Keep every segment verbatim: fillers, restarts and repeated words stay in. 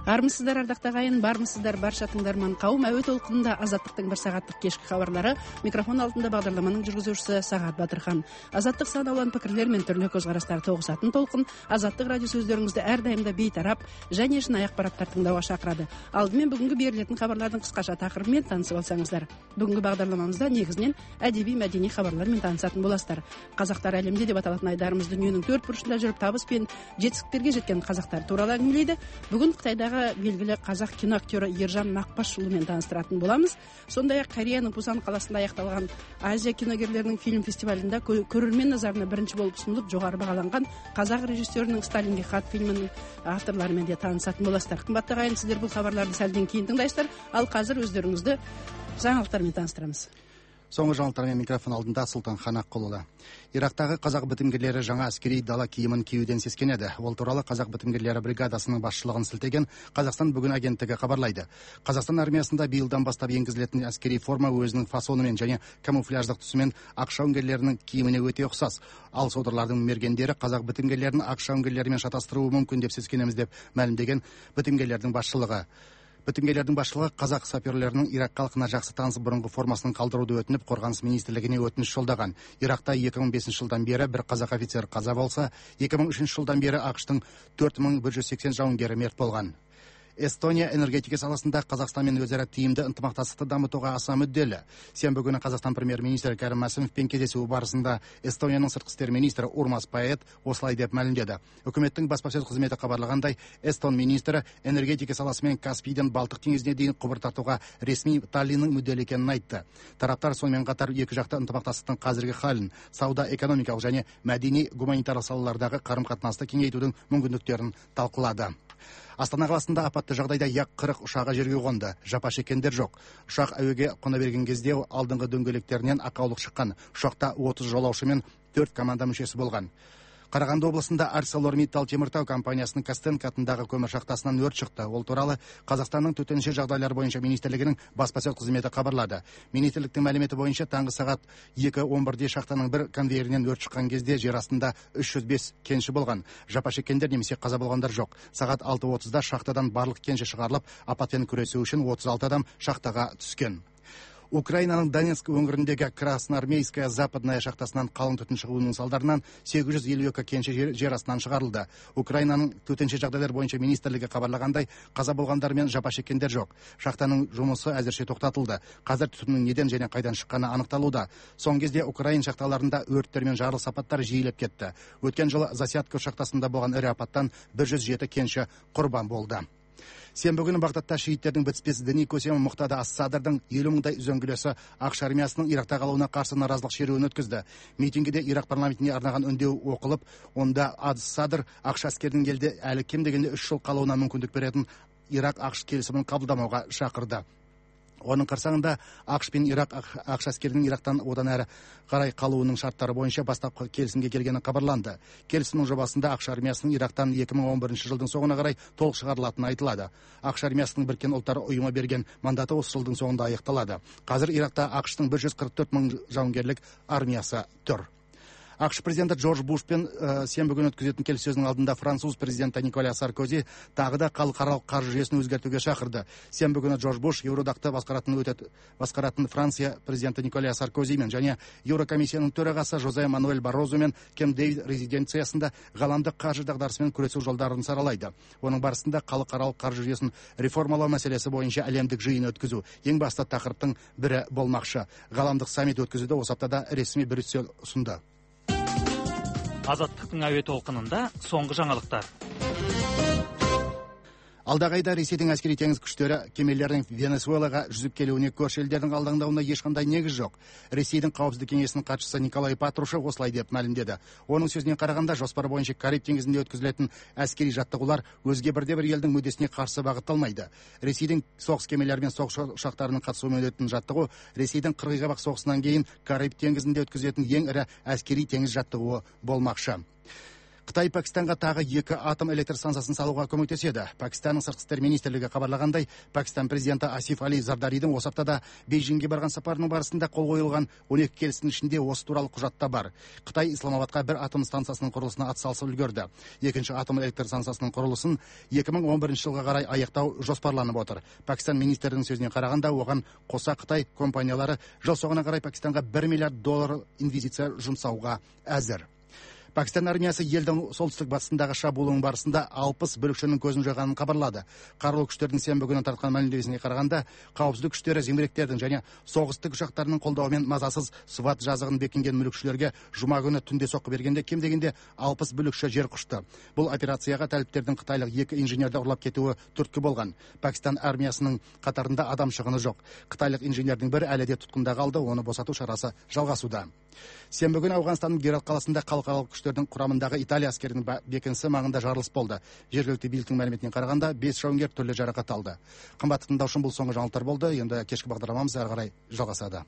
Армысыздар, ардақты ағайын, бармысыздар барша тыңдарман қауым. Әуе толқынында Азаттықтың бір сағаттық кешкі хабарлары, микрофон алдында бағдарламаның жүргізушісі Сағат Батырхан. Азаттық сан алуан пікірлер мен түрлі көзқарастар тоғысатын толқын Азаттық радио сөздеріңізді әрдайымда бейтарап және шынайы ақпараттар тыңдауға шақырады. Алдымен бүгінгі берілетін хабарлардың қысқаша тақырыбымен танысып алсаңыздар. Бүгінгі бағдарламамызда негізінен әдеби мәдени хабарлармен танысатын боласыздар. Қазақтар әлемде деп аталатын айдарымыз дүниенің төрт бұрышында жүріп табыс пен жетістіктерге жеткен қазақтар туралы әңгімелейді. Бүгін Қытайдағы белгілі қазақ кино актері Ержан Нақпашұлымен таныстыратын боламыз. Сондай-ақ Кореяның Пусан қаласында аяқталған Азия киногерлерінің фильм фестивалінде көрермен назарына бірінші болып ұсынылып жоғары бағаланған қазақ режиссерінің Сталинге хат фильмінің авторларымен де танысатын боласыздар. Қымбатты ағайын, сіздер бұл хабарларды сәлден кейін тыңдайсыздар, ал қазір өздеріңізді жаңалықтармен таныстырамыз. Соңғы жаңалықтармен микрофон алдында Сұлтан Ханаққұлы. Ирактағы қазақ бітімгерлері жаңа әскери дала киімін киюден сескенеді. Ол туралы қазақ бітімгерлері бригадасының басшылығын сілтеген Қазақстан бүгін агенттігі хабарлайды. Қазақстан армиясында биылдан бастап енгізілетін әскери форма өзінің фасонымен және камуфляждық түсімен ақ жауынгерлерінің киіміне өте ұқсас. Ал содырлардың мергендері қазақ бітімгерлерін ақ жауынгерлерімен шатастыруы мүмкін деп сескенеміз деп мәлімдеген бітімгерлердің басшылығы. Бітімгерлердің басшылығы қазақ саперлерінің Ирак халқына жақсы таныс бұрынғы формасын қалдыруды өтініп, қорғаныс министрлігіне өтініш жолдаған. Иракта екі мың бесінші жылдан бері бір қазақ офицер қаза болса, екі мың үшінші жылдан бері ақш-тың төрт мың бір жүз сексен жауынгері мерт болған. Эстония энергетика саласында Қазақстанмен өзара тиімді ынтымақтастықты дамытуға аса мүдделі. Сенбі күні Қазақстан премьер-министрі Кәрім Мәсімовпен кездесуі барысында Эстонияның сыртқы істер министрі Урмас Паэт осылай деп мәлімдеді. Үкіметтің баспасөз қызметі хабарлағандай, Эстон министрі энергетика саласымен Каспийден Балтық теңізіне дейін құбыр тартуға ресми Таллиннің мүдделі екенін айтты. Тараптар сонымен қатар екі жақты ынтымақтастықтың қазіргі халін, сауда, экономикалық және мәдени гуманитарлық салалардағы қарым-қатынасты кеңейтудің мүмкіндіктерін талқылады. Астана қаласында апатты жағдайда як қырық ұшағы жерге қонды. Жапа шеккендер жоқ. Ұшақ әуеге қона берген кезде алдыңғы дөңгелектерінен ақаулық шыққан. Ұшақта отыз жолаушы мен төрт команда мүшесі болған. Қарағанды облысында ArcelorMittal теміртау компаниясының Костенко атындағы көмір шахтасынан өрт шықты. Ол туралы Қазақстанның төтенше жағдайлар бойынша министрлігінің баспасөз қызметі хабарлады. Министрліктің мәліметі бойынша таңғы сағат екі он бірде шахтаның бір конвейерінен өрт шыққан кезде жер астында үш жүз бес кенші болған. Жапа шеккендер немесе қаза болғандар жоқ. Сағат алты отызда шахтадан барлық кенші шығарылып, апатпен күресу үшін отыз алты адам шахтаға түскен. Украинаның Донецк өңіріндегі Красноармейская западная шахтасынан қалың түтін шығуының салдарынан сегіз жүз елу екі кенші жер, жер астынан шығарылды. Украинаның төтенше жағдайлар бойынша министрлігі хабарлағандай, қаза болғандар мен жапа шеккендер жоқ. Шахтаның жұмысы әзірше тоқтатылды. Қазір түтіннің неден және қайдан шыққаны анықталуда. Соңғы кезде Украин шахталарында өрттер мен жарылыс апаттар жиілеп кетті. Өткен жылы Засядка шахтасында болған ірі апаттан бір жүз жеті кенші құрбан болды. Сенбі күні Бағдадта шииттердің бітіспес діни көсемі Мұқтада Ас-Садрдың елу мыңдай үзеңгілесі ақш армиясының Иракта қалуына қарсы наразылық шеруін өткізді. Митингіде Ирак парламентіне арнаған үндеу оқылып, онда Ас-Садр ақш әскерінің елде әлі кем дегенде үш жыл қалуына мүмкіндік беретін Ирак ақш келісімін қабылдамауға шақырды. Оның қарсаңында ақш пен Ирак ақш әскерінің Ирактан одан әрі қарай қалуының шарттары бойынша бастапқы келісімге келгені хабарланды. Келісімнің жобасында ақш армиясының Ирактан екі мың он бірінші жылдың соңына қарай толық шығарылатыны айтылады. ақш армиясының Біріккен ұлттар ұйымы берген мандаты осы жылдың соңында аяқталады. Қазір Иракта ақштың бір жүз қырық төрт мың жауынгерлік армиясы тұр. ақш президенті Джордж Бушпен ә, сенбі күні өткізетін келіссөзінің алдында француз президенті Николя Саркози тағы да халықаралық қаржы жүйесін өзгертуге шақырды. Сенбі күні Джордж Буш Еуродақты басқаратын өтет басқаратын Франция президенті Николя Саркозимен және Еурокомиссияның төрағасы Жозе Мануэль Баррозумен Кемп Дэвид резиденциясында ғаламдық қаржы дағдарысымен күресу жолдарын саралайды. Оның барысында халықаралық қаржы жүйесін реформалау мәселесі бойынша әлемдік жиын өткізу ең басты тақырыптың бірі болмақшы. Ғаламдық саммит өткізуді осы аптада ресми Брюссель ұсынды. Азаттықтың әуе толқынында соңғы жаңалықтар. Алдағы айда Ресейдің әскери теңіз күштері кемелердің Венесуэлаға жүзіп келуіне көрші елдердің алдаңдауына ешқандай негіз жоқ. Ресейдің қауіпсіздік кеңесінің хатшысы Николай Патрушев осылай деп мәлімдеді. Оның сөзіне қарағанда, жоспар бойынша Кариб теңізінде өткізілетін әскери жаттығулар өзге бірде бір елдің мүддесіне қарсы бағытталмайды. Ресейдің соғыс кемелері мен соғыс ұшақтарының қатысуымен өтетін жаттығу Ресейдің қырғиқабақ соғысынан кейін Кариб теңізінде өткізілетін ең ірі әскери теңіз жаттығуы болмақшы. Қытай Пәкістанға тағы екі атом электр станциясын салуға көмектеседі. Пәкістанның сыртқы істер министрлігі хабарлағандай, Пәкістан президенті Асиф Али Зардаридің осы аптада Бейжіңге барған сапарының барысында қол қойылған он екі келісімнің ішінде осы туралы құжатта бар. Қытай Исламабадқа бір атом станциясының құрылысына атсалысып үлгерді. Екінші атом электр станциясының құрылысын екі мың он бірінші жылға қарай аяқтау жоспарланып отыр. Пәкістан министрінің сөзіне қарағанда, оған қоса Қытай компаниялары жыл соңына қарай Пәкістанға бір миллиард доллар инвестиция жұмсауға әзір. Пәкістан армиясы елдің солтүстік батысындағы шабуылының барысында алпыс бүлікшінің көзін жойғанын хабарлады. Қарулы күштердің сенбі күні тартқан мәлімдемесіне қарағанда, қауіпсіздік күштері зеңбіректердің және соғыстық ұшақтарының қолдауымен мазасыз Сват жазығын бекінген мүлікшілерге жұма күні түнде соққы бергенде кем дегенде алпыс бүлікші жер құшты. Бұл операцияға тәліптердің қытайлық екі инженерді ұрлап кетуі түрткі болған. Пәкістан армиясының қатарында адам шығыны жоқ. Қытайлық инженердің бірі әлі де тұтқында қалды, оны босату шарасы жалғасуда. Сенбі күні Ауғанстанның Герат қаласында халықаралық күштердің құрамындағы Италия әскерінің бекінісі маңында жарылыс болды. Жергілікті биліктің мәліметіне қарағанда бес жауынгер түрлі жарақат алды. Қымбатты тыңдаушым, бұл соңғы жаңалықтар болды. Енді кешкі бағдарламамыз әрі қарай жалғасады.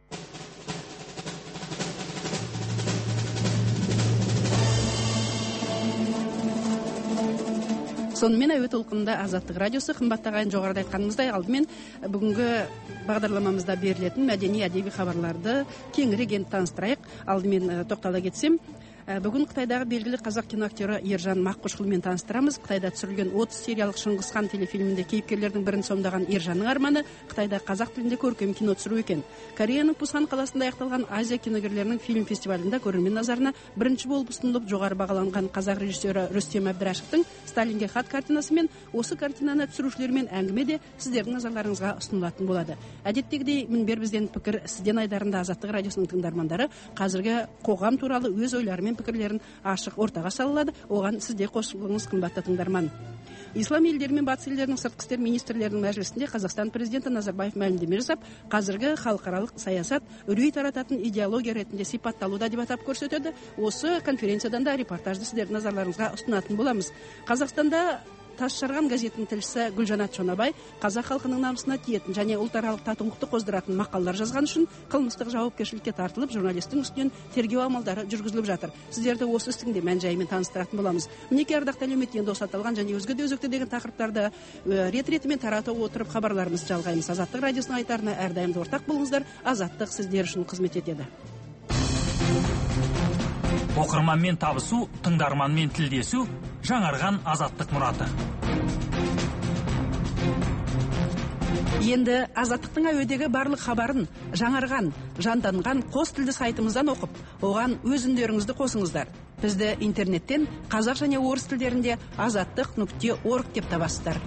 Сонымен әуе толқынында Азаттық радиосы. Қымбатты ағайын, жоғарыда айтқанымыздай, алдымен бүгінгі бағдарламамызда берілетін мәдени әдеби хабарларды кеңірек таныстырайық. Алдымен тоқтала кетсем, бүгін Қытайдағы белгілі қазақ киноактері Ержан Маққұшқұлмен таныстырамыз. Қытайда түсірілген отыз сериялық Шыңғыс хан телефильмінде кейіпкерлердің бірін сомдаған Ержанның арманы Қытайда қазақ тілінде көркем кино түсіру екен. Кореяның Пусан қаласында аяқталған Азия киногерлерінің фильм фестивалінде көрермен назарына бірінші болып ұсынылып жоғары бағаланған қазақ режиссері Рүстем Әбдірашевтың Сталинге хат картинасы мен осы картинаны түсірушілермен әңгіме де сіздердің назарларыңызға ұсынылатын болады. Әдеттегідей, мінбер бізден пікір, сізден айдарында Азаттық радиосының тыңдармандары қазіргі қоғам туралы өз ойларымен пікірлерін ашық ортаға салады. Оған сізде қосылыңыз, қымбатты тыңдарман. Ислам елдері мен батыс елдерінің сыртқы істер министрлерінің мәжілісінде Қазақстан президенті Назарбаев мәлімдеме жасап, қазіргі халықаралық саясат үрей тарататын идеология ретінде сипатталуда деп атап көрсетеді. Осы конференциядан да репортажды сіздердің назарларыңызға ұсынатын боламыз. Қазақстанда Тасжарған газетінің тілшісі Гүлжанат Шонабай қазақ халқының намысына тиетін және ұлтаралық татулықты қоздыратын мақалалар жазған үшін қылмыстық жауапкершілікке тартылып, журналистің үстінен тергеу амалдары жүргізіліп жатыр. Сіздерді осы істің де мән-жайымен таныстыратын боламыз. Мінекей ардақты әлеуметтен енді осы аталған және өзге де өзекті деген тақырыптарды рет-ретімен тарата отырып хабарларымызды жалғаймыз. Азаттық радиосының айтарына әрдайым ортақ болыңыздар. Азаттық сіздер үшін қызмет етеді. Оқырманмен табысу, тыңдарманмен тілдесу, жаңарған азаттық мұраты. Енді Азаттықтың әуедегі барлық хабарын жаңарған, жанданған қос тілді сайтымыздан оқып, оған өз үндеріңізді қосыңыздар. Бізді интернеттен қазақ және орыс тілдерінде азаттық нүкте орг деп табасыздар.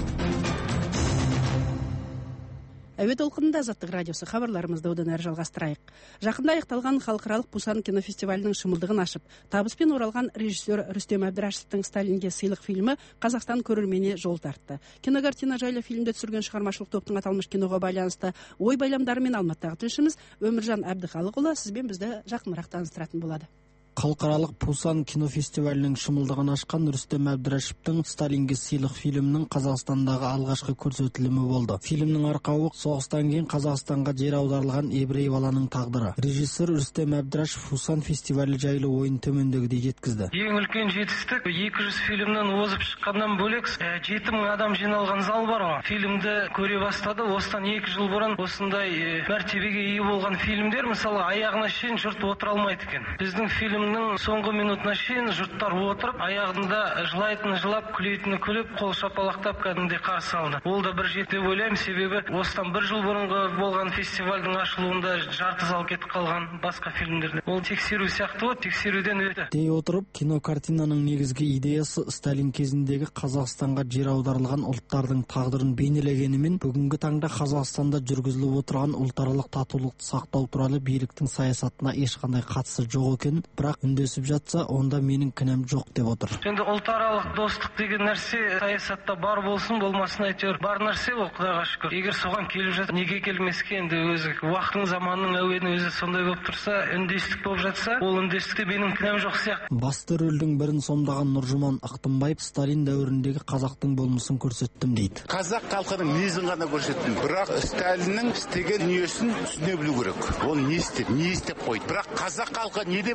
Әуе толқынында Азаттық радиосы, хабарларымызды одан әрі жалғастырайық. Жақында аяқталған халықаралық Пусан кинофестивалінің шымылдығын ашып, табыспен оралған режиссер Рүстем Әбдірашевтың Сталинге сыйлық фильмі Қазақстан көрерменіне жол тартты. Кинокартина жайлы фильмді түсірген шығармашылық топтың аталмыш киноға байланысты ой байламдарымен Алматыдағы тілшіміз Өміржан Әбдіхалықұлы сізбен бізді жақынырақ таныстыратын болады. Халықаралық Пусан кинофестивалінің шымылдығын ашқан Рүстем Әбдірашевтің Сталинге сыйлық фильмінің Қазақстандағы алғашқы көрсетілімі болды. Фильмнің арқауы соғыстан кейін Қазақстанға жер аударылған еврей баланың тағдыры. Режиссер Рүстем Әбдірашев Пусан фестивалі жайлы ойын төмендегідей жеткізді. Ең үлкен жетістік екі жүз фильмнен озып шыққаннан бөлек жеті мың адам жиналған зал бар ғой. Фильмді көре бастады. Осыдан екі жыл бұрын осындай мәртебеге ие болған фильмдер мысалы аяғына шейін жұрт отыра алмайды екен. Біздің фильм соңғы минутына шейін жұрттар отырып, аяғында жылайтыны жылап, күлейтіні күліп, қол шапалақтап кәдімгідей қарсы алды. Ол да бір жеті деп ойлаймын, себебі осыдан бір жыл бұрынғы болған фестивальдің ашылуында жарты зал кетіп қалған басқа фильмдерде. Ол тексеру сияқты ғой, тексеруден өтті. Дей отырып, кинокартинаның негізгі идеясы Сталин кезіндегі Қазақстанға жер аударылған ұлттардың тағдырын бейнелегенімен, бүгінгі таңда Қазақстанда жүргізіліп отырған ұлтаралық татулықты сақтау туралы биліктің саясатына ешқандай қатысы жоқ екен, бірақ үндесіп жатса, онда менің кінәм жоқ деп отыр. Енді ұлтаралық достық деген нәрсе саясатта бар болсын, болмасын әйтеуір бар нәрсе ол, Құдайға шүкір. Егер соған келіп жатыр, неге келмеске, енді өзі уақыттың заманның әуені өзі сондай болып тұрса, үндестік болып жатса, ол үндестікте менің кінәм жоқ сияқты. Басты рөлдің бірін сомдаған Нұржұман Ақтымбаев Сталин дәуіріндегі қазақтың болмысын көрсеттім дейді. Қазақ халқының мінезін ғана көрсеттім, бірақ Сталиннің істеген дүниесін түсіне білу керек. Ол не істеп, не істеп қойды. Бірақ қазақ халқы не деп жауап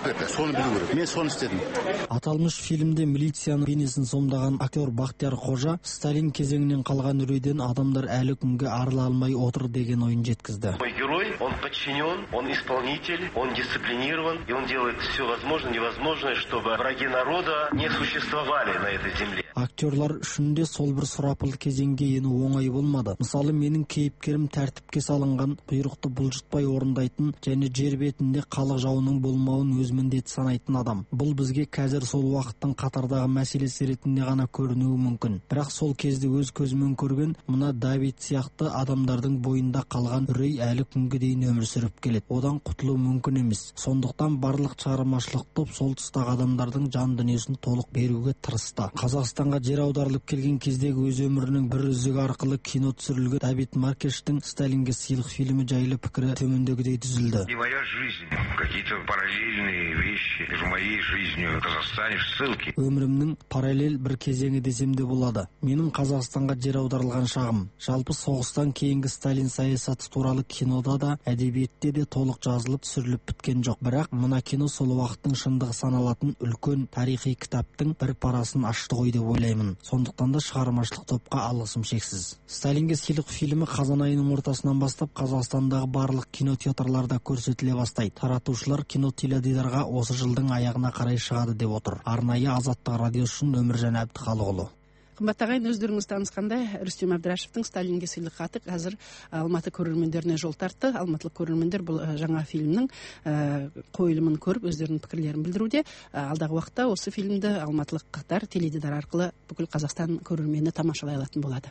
берді, соны білу керек. Мен соны істедім. Аталмыш фильмде милицияның бейнесін сомдаған актер Бақтияр Қожа Сталин кезеңінен қалған үрейден адамдар әлі күнге арыла алмай отыр деген ойын жеткізді. Мой герой, он подчинен, он исполнитель, он дисциплинирован, и он делает все возможное, невозможное, чтобы враги народа не существовали на этой земле. Актерлар үшін де сол бір сұрапыл кезеңге ену оңай болмады. Мысалы, менің кейіпкерім тәртіпке салынған, бұйрықты бұлжытпай орындайтын және жер бетінде халық жауының болмауын өз міндеті санайтын адам. Бұл бізге қазір сол уақыттың қатардағы мәселесі ретінде ғана көрінуі мүмкін. Бірақ сол кезде өз көзімен көрген мына Давид сияқты адамдардың бойында қалған үрей әлі күнге дейін өмір сүріп келеді. Одан құтылу мүмкін емес. Сондықтан барлық шығармашылық топ сол тұстағы адамдардың жан дүниесін толық беруге тырысты. Қазақстанға жер аударылып келген кездегі өз өмірінің бір үзігі арқылы кино түсірілген Давид Маркештің Сталинге сыйлық фильмі жайлы пікірі төмендегідей түзілді. И моя жизнь, какие-то параллельные вещи между моей жизнью в Казахстане, ссылки. Өмірімнің параллель бір кезеңі десем де болады. Менің Қазақстанға жер аударылған шағым. Жалпы соғыстан кейінгі Сталин саясаты туралы кинода да, әдебиетте де толық жазылып түсіріліп біткен жоқ. Бірақ мына кино сол уақыттың шындығы саналатын үлкен тарихи кітаптың бір парасын ашты ғой деп ойлаймын. Сондықтан да шығармашылық топқа алғысым шексіз. Сталинге сыйлық фильмі қазан айының ортасынан бастап Қазақстандағы барлық кинотеатрларда көрсетіле бастайды. Таратушылар кинотеледидарға осы жылдың аяғына қарай шығады деп отыр. Арнайы Азаттық радиосы үшін Өміржан Әбдіхалықұлы. Қымбатты ағайын, өздеріңіз танысқандай Рүстем Әбдірашевтың Сталинге сыйлық хаты қазір Алматы көрермендеріне жол тартты. Алматылық көрермендер бұл жаңа фильмнің қойылымын көріп өздерінің пікірлерін білдіруде. Алдағы уақытта осы фильмді алматылықтар теледидар арқылы бүкіл Қазақстан көрермені тамашалай алатын болады.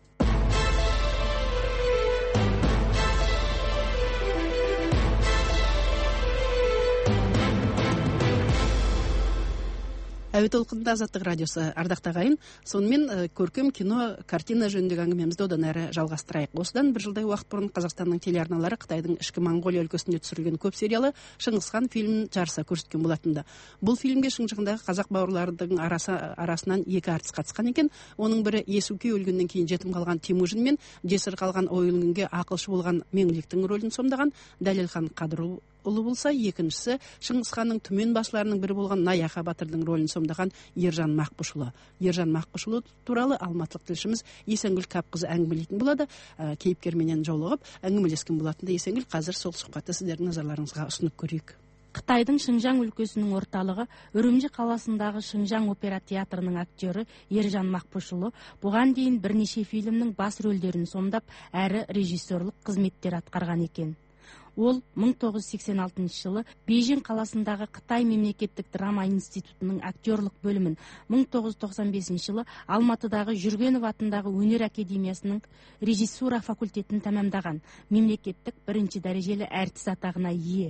Әуе толқынында Азаттық радиосы, ардақты ағайын. Сонымен көркем кино, картина жөніндегі әңгімемізді одан әрі жалғастырайық. Осыдан бір жылдай уақыт бұрын Қазақстанның телеарналары Қытайдың ішкі Моңғолия өлкесінде түсірілген көп сериалы Шыңғысхан фильмін жарыса көрсеткен болатынды. Бұл фильмге шыңжығындағы қазақ бауырлардың арасы, арасынан екі әртіс қатысқан екен. Оның бірі Есуке өлгеннен кейін жетім қалған Темужин мен жесір қалған Ойылгүнге ақылшы болған Меңліктің рөлін сомдаған Дәлелхан Қадырұлы болса, екіншісі Шыңғысханның түмен басшыларының бірі болған Наяха Батырдың рөлін сомдаған Ержан Мақпышұлы. Ержан Мақпышұлы туралы алматылық тілшіміз Есенгүл Капқызы әңгімелейтін болады. Ә, кейіпкерменен жолығып әңгімелескен болатында. Есенгүл, қазір сол сұхбатты сіздердің назарларыңызға ұсынып көрейік. Қытайдың Шыңжаң өлкесінің орталығы Үрімжі қаласындағы Шыңжаң опера театрының актері Ержан Мақпышұлы бұған дейін бірнеше фильмнің бас рөлдерін сомдап, әрі режиссерлік қызметтер атқарған екен. Ол мың тоғыз жүз сексен алтыншы жылы Бейжің қаласындағы Қытай мемлекеттік драма институтының актерлік бөлімін, мың тоғыз жүз тоқсан бесінші жылы Алматыдағы Жүргенов атындағы өнер академиясының режиссура факультетін тәмамдаған, мемлекеттік бірінші дәрежелі әртіс атағына ие.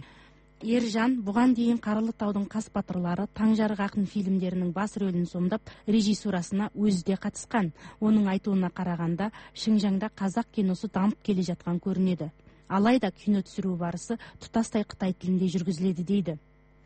Ержан бұған дейін Қарылытаудың қас батырлары, Таңжарық ақын фильмдерінің бас рөлін сомдап, режиссурасына өзі де қатысқан. Оның айтуына қарағанда, Шыңжаңда қазақ киносы дамып келе жатқан көрінеді. Алайда кино түсіру барысы тұтастай Қытай тілінде жүргізіледі дейді.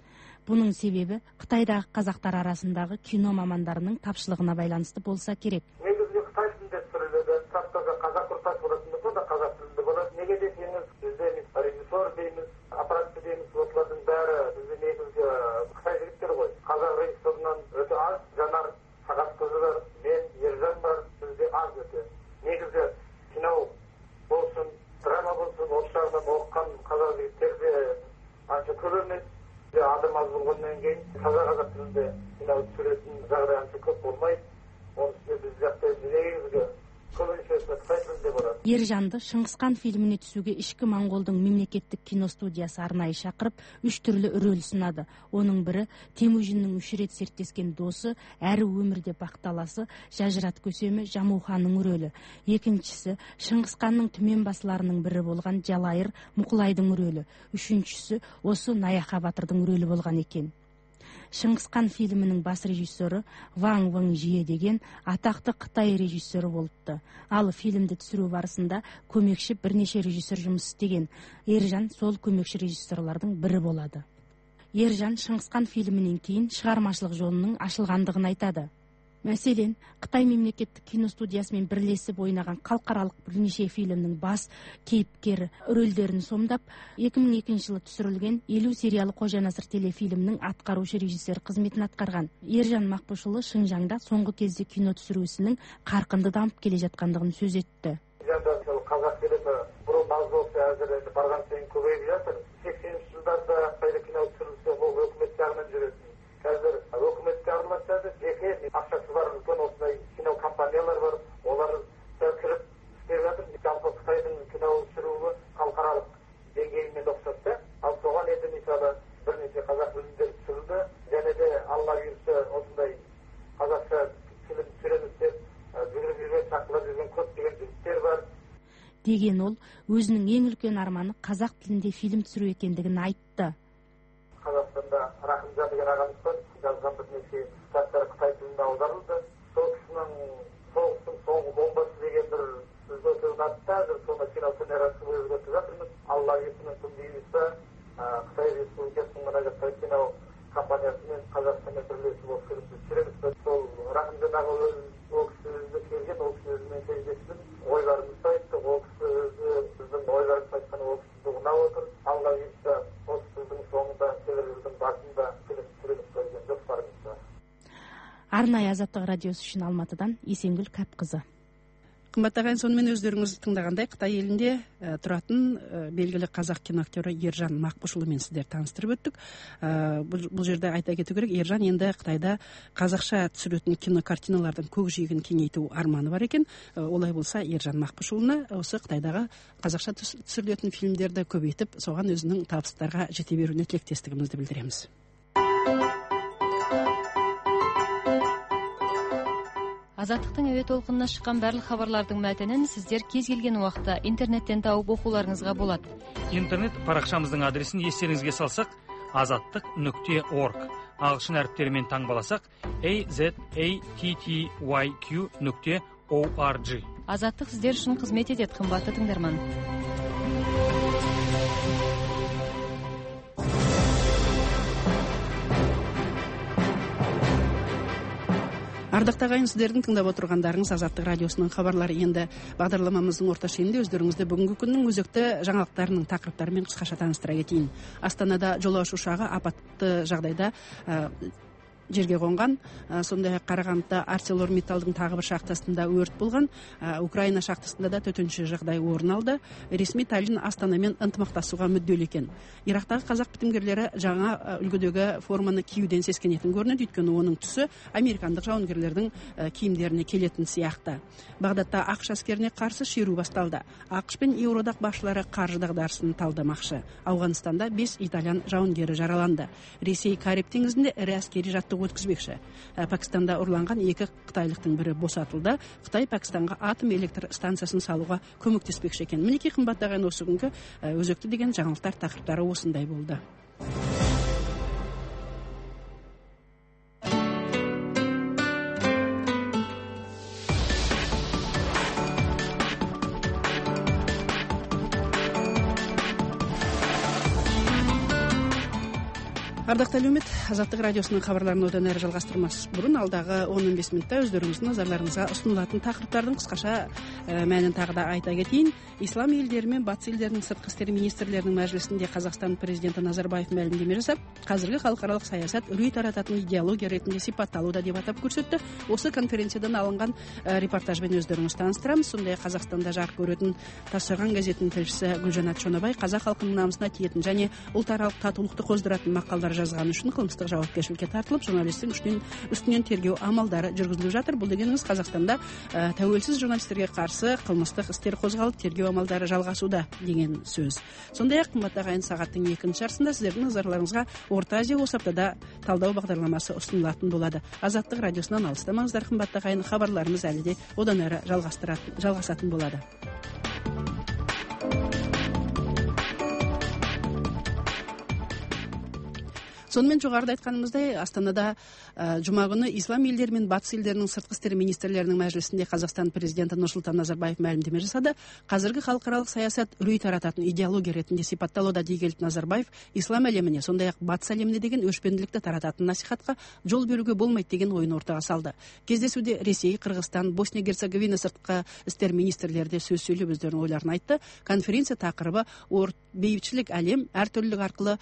Бұның себебі Қытайдағы қазақтар арасындағы кино мамандарының тапшылығына байланысты болса керек. Негізінде Қытай тілінде түсіріледі, тапсырды қазақ ұрпақ болатын болса да қазақ тілінде болады. Неге десеңіз, бізде режиссер дейміз, аппаратшы дейміз, осылардың бәрі бізде негізгі Қытай жігіттер ғой. Қазақ режиссерынан өте аз, Жанар Сағатқызы бар, мен, Ержан бар, бізде аз өте. Негізі кино болсын, драма болсын, осы жағынан оқыған қазақ жігіттерде анша көп емес. Адам аз болғаннан кейін қазақ қазақ тілінде кино түсіретін жағдай анша көп болмайды. Оның үстіне біз жақта негізгі көбінше Қытай тілінде болады. Ержанды Шыңғысхан фильміне түсуге ішкі Моңғолдың мемлекеттік киностудиясы арнайы шақырып, үш түрлі рөл ұсынады. Оның бірі Темужиннің үш рет серттескен досы, әрі өмірде бақталасы Жажырат Көсемі Жамуханның рөлі. Екіншісі Шыңғысханның түмен басыларының бірі болған Жалайыр Мұқылайдың рөлі. Үшіншісі осы Наяха Батырдың рөлі болған екен. Шыңғысхан фильмінің бас режиссері Ваң Ваң Жие деген атақты Қытай режиссері болыпты. Ал фильмді түсіру барысында көмекші бірнеше режиссер жұмыс істеген. Ержан сол көмекші режиссерлардың бірі болады. Ержан Шыңғысхан фильмінен кейін шығармашылық жолының ашылғандығын айтады. Мәселен, Қытай мемлекеттік киностудиясымен бірлесіп ойнаған халықаралық бірнеше фильмнің бас кейіпкер рөлдерін сомдап, екі мың екінші жылы түсірілген елу сериялы Қожанасыр телефильмнің атқарушы режиссер қызметін атқарған Ержан Мақпышұлы Шыңжаңда соңғы кезде кино түсіру ісінің қарқынды дамып келе жатқандығын сөз етті. Қазақ фильмі бұрын аз болса әзір енді барған сайын көбейіп жатыр. сексенінші жылдарда Қытайда кино түсірілсе, ол өкімет жағынан жүретін. Қазір өкіметке араласады, жеке ақшасы бар үлкен осындай кино компаниялар бар. Олар кіріп істеп жатыр. Жалпы Қытайдың кино түсіруі халықаралық деңгеймен ұқсас та. Ал соған енді мысалы бірнеше қазақ фильмдер түсірілді. Және де алла бұйырса осындай қазақша фильм түсіреміз деп жүгіріп жүрген, шақырып жүрген көптеген жігіттер бар. Деген ол өзінің ең үлкен арманы қазақ тілінде фильм түсіру екендігін айтты. Қазақстанда Рахымжан деген ағамыз бар, жазған бірнеше кітаптар Қытай тіліне аударылды. Сол кісінің соғыстың соңғы бомбасы деген бір сөзді өтірнатты, соны кино сценарийsi өзгертіп жатырмыз. Алла есімін тым бұйырса, Қытай Республикасының мына жақта кино компаниясымен Қазақстанмен бірлесіп осы фильмді түсіреміз. Сол Рахымжан аға ол кісі өзі келген, ол кісі өзімен кездестім, ойларымызды айтты, ол кісі өзі біздің ойларымызды айтқан ол кісі ұнап отыр. Алла бұйырса осы жылдың соңында, келер жылдың басында фильм түсіреміз деген жоспарымыз бар. Арнайы Азаттық радиосы үшін Алматыдан Есенгүл Кәпқызы. Қымбатты ағайын, сонымен өздеріңіз тыңдағандай Қытай елінде ә, тұратын ә, белгілі қазақ кино актері Ержан Мақпышұлымен сіздер таныстырып өттік. Ә, бұл, бұл жерде айта кету керек, Ержан енді Қытайда қазақша түсіретін кино картиналардың көкжиегін кеңейту арманы бар екен. Ә, олай болса Ержан Мақпышұлына осы Қытайдағы қазақша түсірілетін фильмдерді көбейтіп, соған өзінің табыстарға жете беруіне тілектестігімізді білдіреміз. Азаттықтың әуе толқынына шыққан барлық хабарлардың мәтінін сіздер кез келген уақытта интернеттен тауып оқуларыңызға болады. Интернет парақшамыздың адресін естеріңізге салсақ, азаттық нүкте орг. Ағылшын әріптерімен таңбаласақ, a z a t t y q нүкте org. Азаттық сіздер үшін қызмет етеді, қымбатты тыңдарман. Ардақты ағайын, сіздердің тыңдап отырғандарыңыз Азаттық радиосының хабарлары. Енді бағдарламамыздың орта шенінде өздеріңізді бүгінгі күннің өзекті жаңалықтарының тақырыптарымен қысқаша таныстыра кетейін. Астанада жолаушы ұшағы апатты жағдайда жерге қонған. Сондай-ақ Қарағандыда ArcelorMittalдың тағы бір шахтасында өрт болған. Украина шахтасында да төтенше жағдай орын алды. Ресми Таллин Астанамен ынтымақтасуға мүдделі екен. Ирактағы қазақ бітімгерлері жаңа үлгідегі форманы киюден сескенетін көрінеді, өйткені оның түсі американдық жауынгерлердің киімдеріне келетін сияқты. Бағдадта ақш әскеріне қарсы шеру басталды. ақш пен Еуроодақ басшылары қаржы дағдарысын талдамақшы. Ауғанстанда бес итальян жауынгері жараланды. Ресей Кариб теңізінде ірі әскери жаттығу өткізбекші. Пәкістанда ұрланған екі қытайлықтың бірі босатылды. Қытай Пәкістанға атом электр станциясын салуға көмектеспекші екен. Мінекей қымбатты ағайын, осы күнгі өзекті деген жаңалықтар тақырыптары осындай болды. Ардақты әлеумет, Азаттық радиосының хабарларын одан әрі жалғастырмас бұрын алдағы он он бес минутта өздеріңіздің назарларыңызға ұсынылатын тақырыптардың қысқаша ә, мәнін тағы да айта кетейін. Ислам елдері мен батыс елдерінің сыртқы істер министрлерінің мәжілісінде Қазақстан президенті Назарбаев мәлімдеме жасап, қазіргі халықаралық саясат үрей тарататын идеология ретінде сипатталуда деп атап көрсетті. Осы конференциядан алынған ә, репортажбен өздеріңіз таныстырамыз. Сондай Қазақстанда жарық көретін Тасырған газетінің тілшісі Гүлжанат Шонабай қазақ халқының намысына тиетін және ұлтаралық татулықты қоздыратын мақалдар жазған үшін қылмыстық жауапкершілікке тартылып, журналистің үстінен, үстінен тергеу амалдары жүргізіліп жатыр. Бұл дегеніңіз Қазақстанда ә, тәуелсіз журналистерге қарсы қылмыстық істер қозғалып, тергеу амалдары жалғасуда деген сөз. Сондай-ақ қымбатты ағайын, сағаттың екінші жарысында сіздердің назарларыңызға Орта Азия осы аптада талдау бағдарламасы ұсынылатын болады. Азаттық радиосынан алыстамаңыздар қымбатты ағайын, хабарларымыз әлі де одан әрі жалғасатын болады. Сонымен жоғарыда айтқанымыздай, Астанада жұма күні ислам елдері мен батыс елдерінің сыртқы істер министрлерінің мәжілісінде Қазақстан президенті Нұрсұлтан Назарбаев мәлімдеме жасады. Қазіргі халықаралық саясат үрей тарататын идеология ретінде сипатталуда дей келіп Назарбаев, ислам әлеміне, сондай-ақ батыс әлеміне деген өшпенділікті тарататын насихатқа жол беруге болмайды деген ойын ортаға салды. Кездесуде Ресей, Қырғызстан, Босния-Герцеговина сыртқы істер министрлері де сөз сөйлеп өздерінің ойларын айтты. Конференция тақырыбы бейбітшілік әлем әртүрлілік арқылы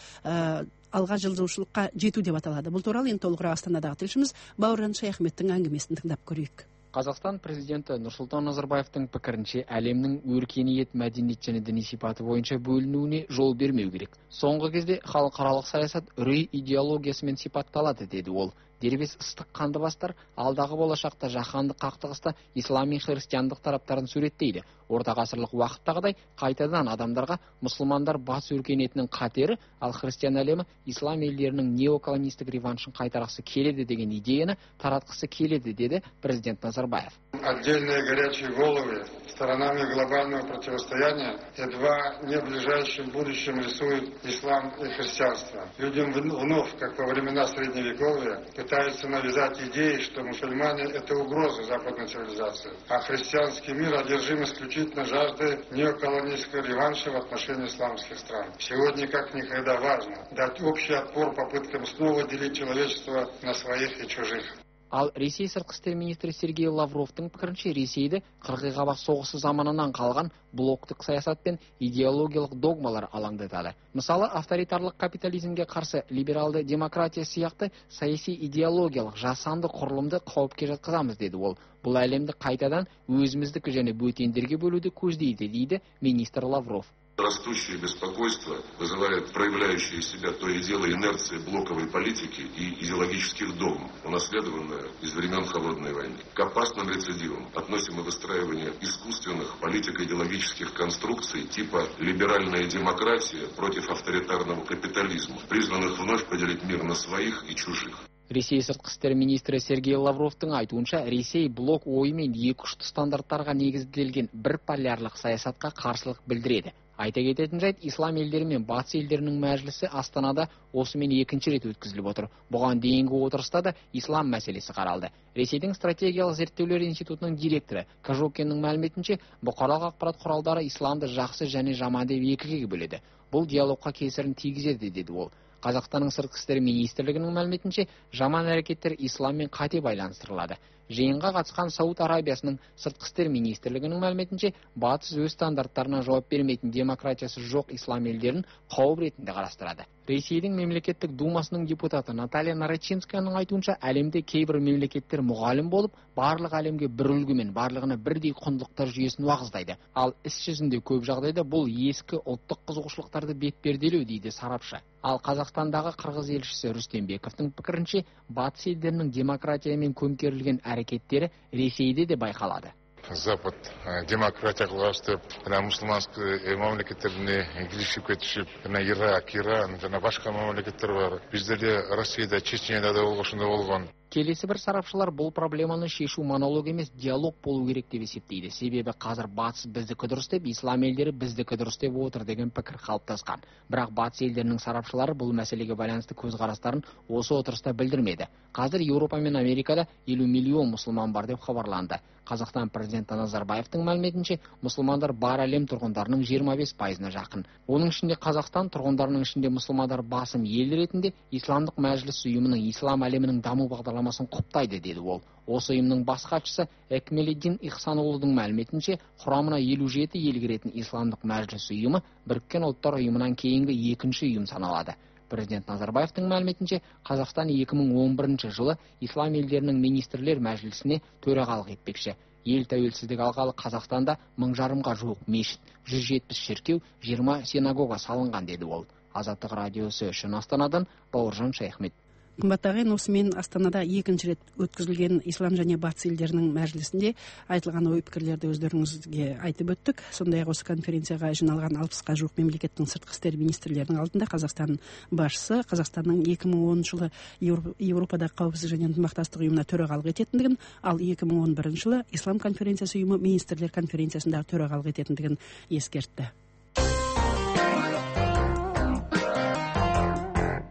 алға жылжушылыққа жету деп аталады. Бұл туралы енді толығырақ Астанадағы тілшіміз Бауыржан Шаяхметтің әңгімесін тыңдап көрейік. Қазақстан президенті Нұрсұлтан Назарбаевтың пікірінше әлемнің өркениет, мәдениет және діни сипаты бойынша бөлінуіне жол бермеу керек. Соңғы кезде халықаралық саясат үрей идеологиясымен сипатталады, деді ол. Дербес ыстық қанды бастар алдағы болашақта жаһандық қақтығыста ислами христиандық тараптарын суреттейді. Орта ғасырлық уақыттағыдай қайтадан адамдарға мұсылмандар батыс өркениетінің қатері, ал христиан әлемі ислам елдерінің неоколонистік реваншын қайтарғысы келеді деген идеяны таратқысы келеді, деді президент Назарбаев. Отдельные горячие головы сторонами глобального противостояния едва не в ближайшем будущем рисуют ислам и христианство. Людям вновь, как во времена Средневековья, пытаются навязать идеи, что мусульмане – это угроза западной цивилизации, а христианский мир одержим исключительно жаждой неоколонистского реванша в отношении исламских стран. Сегодня как никогда важно дать общий отпор попыткам снова делить человечество на своих и чужих. Ал Ресей сыртқы істер министрі Сергей Лавровтың пікірінше Ресейді қырғи-қабақ соғысы заманынан қалған блоктық саясат пен идеологиялық догмалар алаңдатады. Мысалы, авторитарлық капитализмге қарсы либералды демократия сияқты саяси идеологиялық жасанды құрылымды қауіпке жатқызамыз, деді ол. Бұл әлемді қайтадан өзіміздікі және бөтендерге бөлуді көздейді, дейді министр Лавров. Растущее беспокойство вызывает проявляющие себя то и дело инерция блоковой политики и идеологических догм, унаследованная из времен Холодной войны. К опасным рецидивам относим и выстраивание искусственных политико-идеологических конструкций типа либеральная демократия против авторитарного капитализма, призванных вновь поделить мир на своих и чужих. Ресей сыртқы істер министрі Сергей Лавровтың айтуынша, Ресей блок ойымен екі күшті стандарттарға негізделген бір полярлық саясатқа қарсылық білдіреді. Айта кететін жайт, ислам елдері мен батыс елдерінің мәжілісі Астанада осымен екінші рет өткізіліп отыр. Бұған дейінгі отырыста да ислам мәселесі қаралды. Ресейдің стратегиялық зерттеулер институтының директоры Кожокиннің мәліметінше, бұқаралық ақпарат құралдары исламды жақсы және жаман деп екіге бөледі. Бұл диалогқа кесірін тигізеді, деді ол. Қазақстанның сыртқы істер министрлігінің мәліметінше, жаман әрекеттер исламмен қате байланыстырылады. Жиынға қатысқан Сауд Арабиясының сыртқы істер министрлігінің мәліметінше, батыс өз стандарттарына жауап бермейтін демократиясы жоқ ислам елдерін қауіп ретінде қарастырады. Ресейдің мемлекеттік думасының депутаты Наталья Нарочинскаяның айтуынша, әлемде кейбір мемлекеттер мұғалім болып, барлық әлемге бір үлгімен, барлығына бірдей құндылықтар жүйесін уағыздайды. Ал іс жүзінде көп жағдайда бұл ескі ұлттық қызығушылықтарды бетперделеу, дейді сарапшы. Ал Қазақстандағы қырғыз елшісі Рүстембековтың пікірінше, батыс елдерінің демократиямен көмкерілген әрекеттері Ресейде де байқалады. Запад демократия қылғастып, мұсылманский мемлекеттеріне келісіп кетішіп, Ирак, Иран, және башқа мемлекеттер бар. Біздерде Россияда, Чечняда да болғышында болған. Келесі бір сарапшылар бұл проблеманы шешу монолог емес, диалог болу керек деп есептейді. Себебі қазір батыс біздікі дұрыс деп, ислам елдері біздікі дұрыс деп отыр деген пікір қалыптасқан. Бірақ батыс елдерінің сарапшылары бұл мәселеге байланысты көзқарастарын осы отырыста білдірмеді. Қазір Еуропа мен Америкада елу миллион мұсылман бар деп хабарланды. Қазақстан президенті Назарбаевтың мәліметінше, мұсылмандар бар әлем тұрғындарының жиырма бес пайызына жақын. Оның ішінде Қазақстан тұрғындарының ішінде мұсылмандар басым ел ретінде Исламдық мәжіліс ұйымының ислам әлемінің даму бағдарламасын құптайды, деді ол. Осы ұйымның бас хатшысы Экмелиддин Ихсанұлының мәліметінше, құрамына елу жеті ел кіретін Исламдық мәжіліс ұйымы Біріккен ұлттар ұйымынан кейінгі екінші ұйым саналады. Президент Назарбаевтың мәліметінше, Қазақстан екі мың он бірінші жылы ислам елдерінің министрлер мәжілісіне төрағалық етпекші. Ел тәуелсіздік алғалы Қазақстанда мың жарымға жуық мешіт, жүз жетпіс шіркеу, жиырма синагога салынған, деді ол. Азаттық радиосы үшін Астанадан Бауыржан Шаяхмет. Қымбаттағын, осымен Астанада екінші рет өткізілген ислам және батыс елдерінің мәжілісінде айтылған ой пікірлерді өздеріңізге айтып өттік. Сондай-ақ осы конференцияға жиналған алпысқа жуық мемлекеттің сыртқы істер министрлерінің алдында Қазақстан басшысы Қазақстанның екі мың оныншы жылы Еуропадағы қауіпсіздік және ынтымақтастық ұйымына төрағалық ететіндігін, ал екі мың он бірінші жылы Ислам конференциясы ұйымы министрлер конференциясында төрағалық ететіндігін ескертті.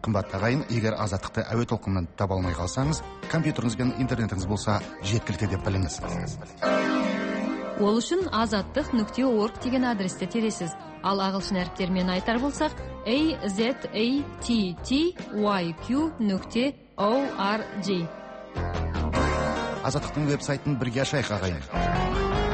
Қымбатты ағайын, егер азаттықты әуе толқынынан таба алмай қалсаңыз, компьютеріңіз бен интернетіңіз болса жеткілікті деп біліңіз. Ол үшін азаттық нүкте орг деген адресте тересіз. Ал ағылшын әріптермен айтар болсақ, a z a t t y q нүкте org. Азаттықтың веб-сайтын бірге ашайық ағайын.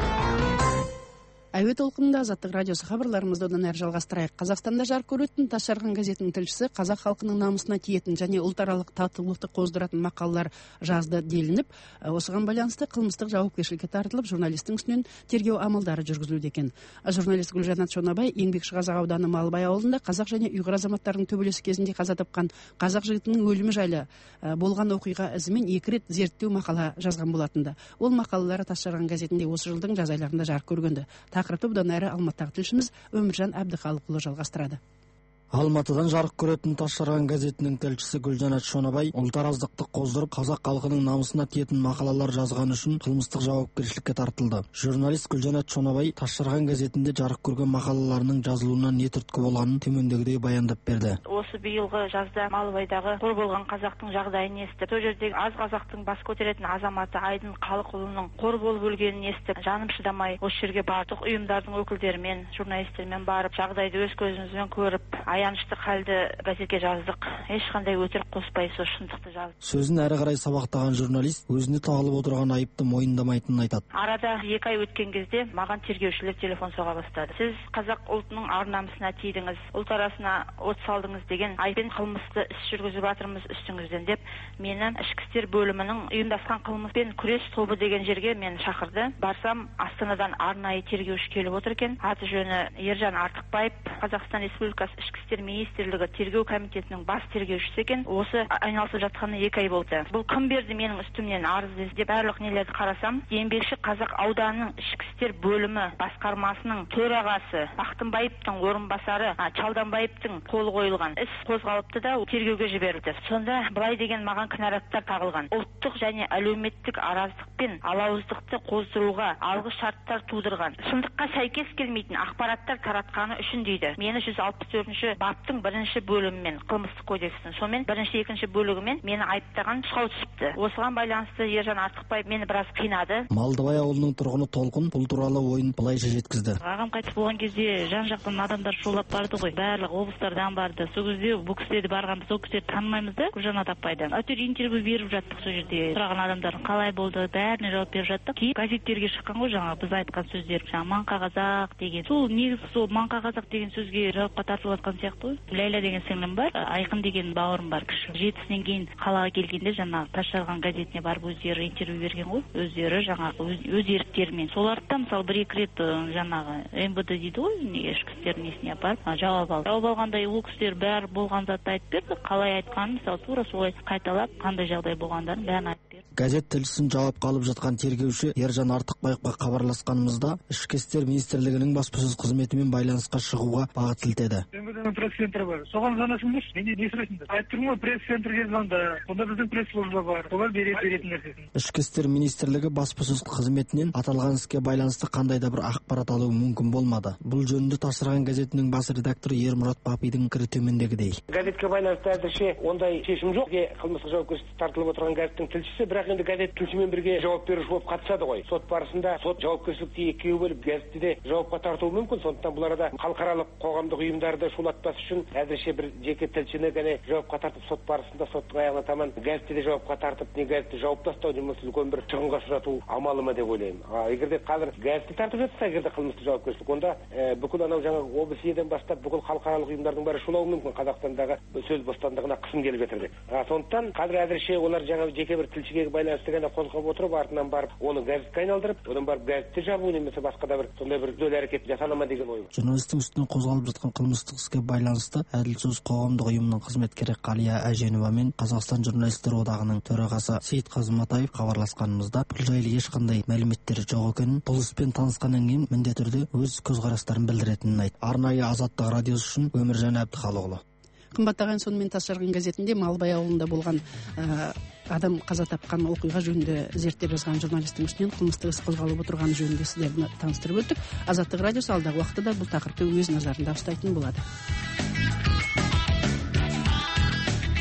Әуе толқынында Азаттық радиосы хабарларымызды одан әрі жалғастырайық. Қазақстанда жарық көретін Тас жарған газетінің тілшісі қазақ халқының намысына тиетін және ұлтаралық татулықты қоздыратын мақалалар жазды делініп, осыған байланысты қылмыстық жауапкершілікке тартылып, журналистің үстінен тергеу амалдары жүргізілуде екен. Журналист Гүлжанат Шонабай еңбекші Қазақ ауданы Малыбай ауылында қазақ және ұйғыр азаматтарының төбелесі кезінде қаза тапқан қазақ жігітінің өлімі жайлы болған оқиға ізімен екі рет зерттеу мақала жазған болатынды. Ол мақалалары Тас жарған газетінде осы жылдың жаз айларында жарық көргенді. Тақырыпты бұдан әрі Алматыдағы тілшіміз Өміржан Әбдіхалықұлы жалғастырады. Алматыдан жарық көретін Тас жарған газетінің тілшісі Гүлжанат Шонабай ұлтараздықты қоздырып, қазақ халқының намысына тиетін мақалалар жазған үшін қылмыстық жауапкершілікке тартылды. Журналист Гүлжанат Шонабай Тас жарған газетінде жарық көрген мақалаларының жазылуына не түрткі болғанын төмендегідей баяндап берді. Осы биылғы жазда Малыбайдағы қор болған қазақтың жағдайын естіп, сол жердегі аз қазақтың бас көтеретін азаматы Айдын Қалықұлының қор болып өлгенін естіп, жаным шыдамай осы жерге бардық. Ұйымдардың өкілдерімен, журналистермен барып, жағдайды өз көзімізбен көріп, аянышты халді газетке жаздық. Ешқандай өтірік қоспай сол шындықты жаздық. Сөзін әрі қарай сабақтаған журналист өзіне тағылып отырған айыпты мойындамайтынын айтады. Арада екі ай өткен кезде маған тергеушілер телефон соға бастады. Сіз қазақ ұлтының ар-намысына тидіңіз, ұлт арасына от салдыңыз деген айыппен қылмысты іс жүргізіп жатырмыз үстіңізден деп, мені ішкі істер бөлімінің ұйымдасқан қылмыспен күрес тобы деген жерге мен шақырды. Барсам, Астанадан арнайы тергеуші келіп отыр екен. Аты жөні Ержан Артықбаев, Қазақстан Республикасы ішкі істер министрлігі тергеу комитетінің бас тергеушісі екен. Осы айналысып жатқаны екі ай болды. Бұл кім берді менің үстімнен арыз іздеп барлық нелерді қарасам, еңбекші Қазақ ауданының ішкі істер бөлімі басқармасының төрағасы Бақтымбаевтың орынбасары Чалданбаевтың қолы қойылған іс қозғалыпты да тергеуге жіберілді. Сонда былай деген маған кінәраттар тағылған. Ұлттық және әлеуметтік араздық пен алауыздықты қоздыруға алғы шарттар тудырған, шындыққа сәйкес келмейтін ақпараттар таратқаны үшін дейді. Мені жүз алпыс төртінші баптың бірінші бөлімімен қылмыстық кодекстің сонымен бірінші екінші бөлігімен мені айыптаған нұсқау түсіпті. Осыған байланысты Ержан Артықбаев мені біраз қинады. Малдыбай ауылының тұрғыны Толқын бұл туралы ойын былайша жеткізді. Ағам қайтыс болған кезде жан-жақтан адамдар шулап барды ғой. Барлық облыстардан барды. Сол кезде бұл кісілерді барғанбыз, сол кісілерді танымаймыз да, Гүлжанат апайды. Әйтеуір интервью беріп жаттық сол жерде. Сұраған адамдардың қалай болды, бәріне жауап беріп жаттық. Кейін газеттерге шыққан ғой жаңа біз айтқан сөздер, жаңа маңқа қазақ деген. Сол негізі сол маңқа қазақ деген сөзге жауапқа тартылып жатқан сияқты ғой. Ләйла деген сіңлім бар, Айқын деген бауырым бар кіші. Жетісінен кейін қалаға келгенде жаңағы Тас жарған газетіне барып өздері интервью берген ғой. Өздері жаңағы өз, өз еріктерімен. Соларды да мысалы бір екі рет жаңағы эм вэ дэ дейді ғой, ішкі істер несіне апарып жауап алды. Жауап алғанда ол кісілер бәрі болған затты айтып берді. Қалай айтқанын мысалы тура солай қайталап, қандай жағдай болғандарын бәрін айтып берді. Газет тілшісін жауапқа алып жатқан тергеуші Ержан Артықбаевқа хабарласқанымызда ішкі істер министрлігінің баспасөз қызметімен байланысқа шығуға бағыт сілтеді. эм вэ дэ-ның пресс-центрі бар. Соған звонасыңдаршы. Менде не сұрайсыңдар? Айтып тұрмын ғой, пресс-центрге звонда. Сонда біздің пресс-служба бар. Солар береді беретін нәрсесін. Ішкі істер министрлігі баспасөз қызметінен аталған іске байланысты қандай да бір ақпарат алу мүмкін болмады. Бұл жөнінде Тас жарған газетінің бас редакторы Ермұрат Папидің пікірі төмендегідей. Газетке байланысты әзірше ондай шешім жоқ. Қылмыстық жауапкершілікке тартылып отырған газеттің тілшісі, бірақ енді газет тілшімен бірге жауап беруші болып қатысады ғой. Сот барысында сот жауапкершілікті екеуі бөліп газетті де жауапқа тартуы мүмкін. Сондықтан бұл арада халықаралық қоғамдық ұйымдарды шулатпас үшін әзірше бір жеке тілшіні ғана жауапқа тартып, сот барысында соттың аяғына таман газетті де жауапқа тартып, не газетті жауып тастау, немесе үлкен бір шығынға ұшырату амалы ма деп ойлаймын. А егер де қазір газетті тартып жатса, егер де қылмыстық жауапкершілік, онда ә, бүкіл анау жаңа облыс еден бастап бүкіл халықаралық ұйымдардың бәрі шулауы мүмкін. Қазақстандағы сөз бостандығына қысым келіп жатыр деп. А сондықтан қазір әзірше олар жаңа жеке бір тілшіге байланысты ғана қозғап отырып, артынан барып оны газетке айналдырып, одан барып газетті жабу немесе басқа да бір сондай бір жол әрекет жасала ма деген ой бар. Журналистің үстінен қозғалып жатқан қылмыстық іске байланысты Әділ сөз қоғамдық ұйымының қызметкері Қалия Әженова мен Қазақстан журналистер одағының төрағасы Сейітқазы Матаев хабарласқанымызда бұл жайлы ешқандай мәліметтер жоқ екенін, бұл іспен танысқаннан кейін міндетті түрде өз көзқарастарын білдіретінін айтты. Арнайы Азаттық радиосы үшін Өміржан Әбдіхалықұлы. Қымбаттаған, сонымен Тас жарған газетінде Малыбай ауылында болған ә, адам қаза тапқан оқиға жөнінде зерттеп жазған журналистің үстінен қылмыстық іс қозғалып отырғаны жөнінде сіздерді таныстырып өттік. Азаттық радиосы алдағы уақытта бұл тақырыпты өз назарында ұстайтын болады.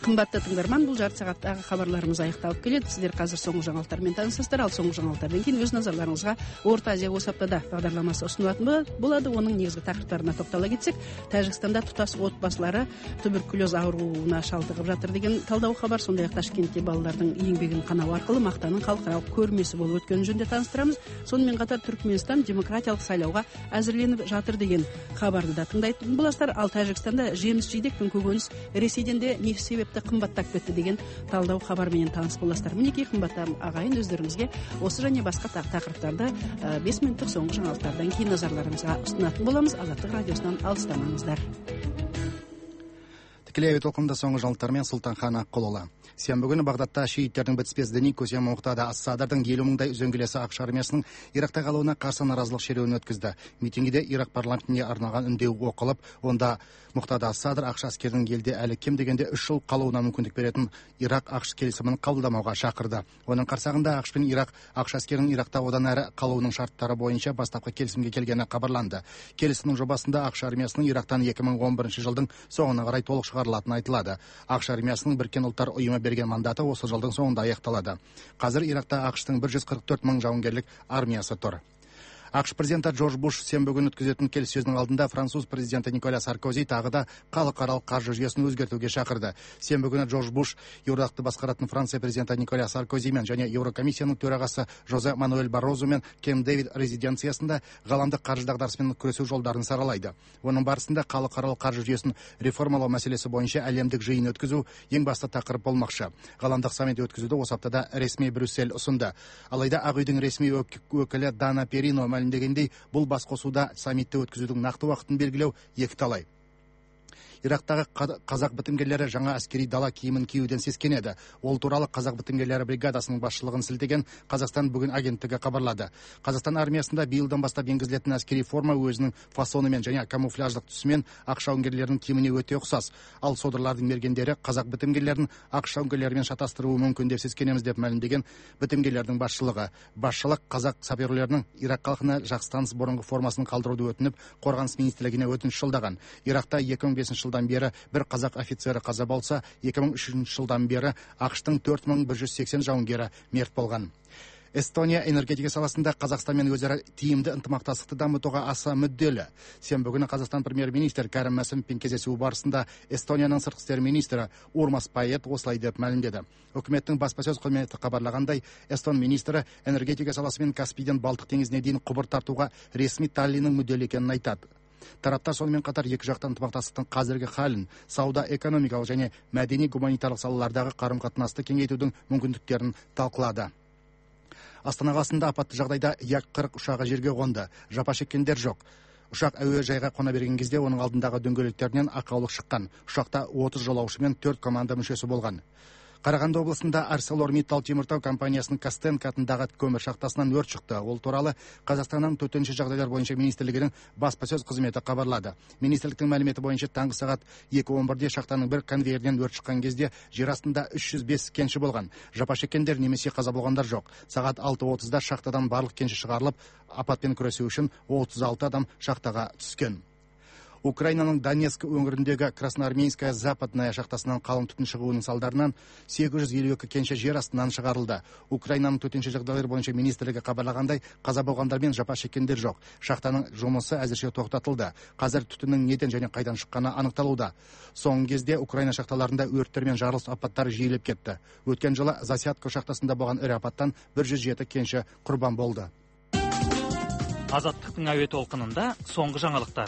Қымбатты тыңдарман, бұл жарты сағаттағы хабарларымыз аяқталып келеді. Сіздер қазір соңғы жаңалықтармен танысасыздар, ал соңғы жаңалықтардан кейін өз назарларыңызға Орта Азия осы аптада бағдарламасы ұсынылатын болады. Оның негізгі тақырыптарына тоқтала кетсек, Тәжікстанда тұтас отбасылары туберкулез ауруына шалдығып жатыр деген талдау хабар. Сондай-ақ Ташкентте балалардың еңбегін қанау арқылы мақтаның халықаралық көрмесі болып өткені жөнінде таныстырамыз. Сонымен қатар Түркменстан демократиялық сайлауға әзірленіп жатыр деген хабарды да тыңдайтын боласыздар. Ал Тәжікстанда жеміс жидек пен көкөніс Ресейден де не себепті қымбаттап кетті деген талдау хабарменен таныс боласыздар. Мінекей қымбатты ағайын, өздеріңізге осы және басқа тақырыптарды бес минуттық соңғы жаңалықтардан кейін назарларыңызға ұсынатын боламыз. Азаттық радиосынан алыстамаңыздар. Тікелей әуе толқынында соңғы жаңалықтармен Сұлтанхан Аққұлұлы. Сенбі күні Бағдадта шииттердің бітіспес діни көсем мұқтады Ас-Садырдың елу мыңдай үзеңгілесі ақш армиясының Иракта қалуына қарсы наразылық шеруін өткізді. Митингіде Ирак парламентіне арналған үндеу оқылып, онда мұқтады Ас-Садыр ақш әскерінің елде әлі кем дегенде үш жыл қалуына мүмкіндік беретін Ирак ақш келісімін қабылдамауға шақырды. Оның қарсағында ақш пен Ирак ақш әскерінің Иракта одан әрі қалуының шарттары бойынша бастапқы келісімге келгені хабарланды. Келісімнің жобасында ақш армиясының Ирактан екі мың он бірінші жылдың соңына қарай толық шығарылатыны айтылады. ақш армиясының Біріккен ұлттар ұйымы берген мандаты осы жылдың соңында аяқталады. Қазір Иракта ақштың бір жүз қырық төрт мың жауынгерлік армиясы тұр. ақш президенті Джордж Буш сенбі күні өткізетін келіссөздің алдында француз президенті Николя Саркози тағы да халықаралық қаржы жүйесін өзгертуге шақырды. Сенбі күні Джордж Буш Еуроодақты басқаратын Франция президенті Николя Саркозимен және Еурокомиссияның төрағасы Жозе Мануэль Баррозумен Кемп Дэвид резиденциясында ғаламдық қаржы дағдарысымен күресу жолдарын саралайды. Оның барысында халықаралық қаржы жүйесін реформалау мәселесі бойынша әлемдік жиын өткізу ең басты тақырып болмақшы. Ғаламдық саммит өткізуді осы аптада ресми Брюссель ұсынды. Алайда Ақ үйдің ресми өкілі Дана Перино мәлімдегендей, бұл басқосуда саммитті өткізудің нақты уақытын белгілеу екіталай. Ирактағы қазақ бітімгерлері жаңа әскери дала киімін киюден сескенеді. Ол туралы қазақ бітімгерлері бригадасының басшылығын сілтеген Қазақстан бүгін агенттігі хабарлады. Қазақстан армиясында биылдан бастап енгізілетін әскери форма өзінің фасонымен және камуфляждық түсімен ақ жауынгерлердің киіміне өте ұқсас. Ал содырлардың мергендері қазақ бітімгерлерін ақ жауынгерлермен шатастыруы мүмкін деп сескенеміз деп мәлімдеген бітімгерлердің басшылығы. Басшылық қазақ саперлерінің Ирак халқына жақсы бұрынғы формасын қалдыруды өтініп, қорғаныс министрлігіне өтініш жолдаған. Иракта екі мың бесінші жылдан бері бір қазақ офицері қаза болса, екі мың үшінші жылдан бері ақштың төрт мың бір жүз сексен жауынгері мерт болған. Эстония энергетика саласында Қазақстанмен өзара тиімді ынтымақтастықты дамытуға аса мүдделі. Сенбі күні Қазақстан премьер-министр Кәрім Мәсімовпен кездесуі барысында Эстонияның сыртқы істер министрі Урмас Пайет осылай деп мәлімдеді. Үкіметтің баспасөз қызметі хабарлағандай, Эстон министрі энергетика саласымен Каспийден Балтық теңізіне дейін құбыр тартуға ресми Таллиннің мүдделі екенін айтады. Тараптар сонымен қатар екі жақты ынтымақтастықтың қазіргі халін, сауда, экономикалық және мәдени гуманитарлық салалардағы қарым-қатынасты кеңейтудің мүмкіндіктерін талқылады. Астана қаласында апатты жағдайда Як қырық ұшағы жерге қонды. Жапа шеккендер жоқ. Ұшақ әуе жайға қона берген кезде оның алдындағы дөңгелектерінен ақаулық шыққан. Ұшақта отыз жолаушы мен төрт команда мүшесі болған. Қарағанды облысында ArcelorMittal теміртау компаниясының Костенко атындағы көмір шахтасынан өрт шықты. Ол туралы Қазақстанның төтенше жағдайлар бойынша министрлігінің баспасөз қызметі хабарлады. Министрліктің мәліметі бойынша таңғы сағат екі он бірде шахтаның бір конвейерінен өрт шыққан кезде жер астында үш жүз бес кенші болған. Жапа шеккендер немесе қаза болғандар жоқ. Сағат алты отызда шахтадан барлық кенші шығарылып, апатпен күресу үшін отыз алты адам шахтаға түскен. Украинаның Донецк өңіріндегі Красноармейская западная шахтасынан қалың түтін шығуының салдарынан сегіз жүз елу екі кенші жер астынан шығарылды. Украинаның төтенше жағдайлар бойынша министрлігі хабарлағандай, қаза болғандар мен жапа шеккендер жоқ. Шахтаның жұмысы әзірше тоқтатылды. Қазір түтіннің неден және қайдан шыққаны анықталуда. Соңғы кезде Украина шахталарында өрттер мен жарылыс апаттары жиілеп кетті. Өткен жылы Засядко шахтасында болған ірі апаттан бір жүз жеті кенші құрбан болды. Азаттықтың әуе толқынында соңғы жаңалықтар.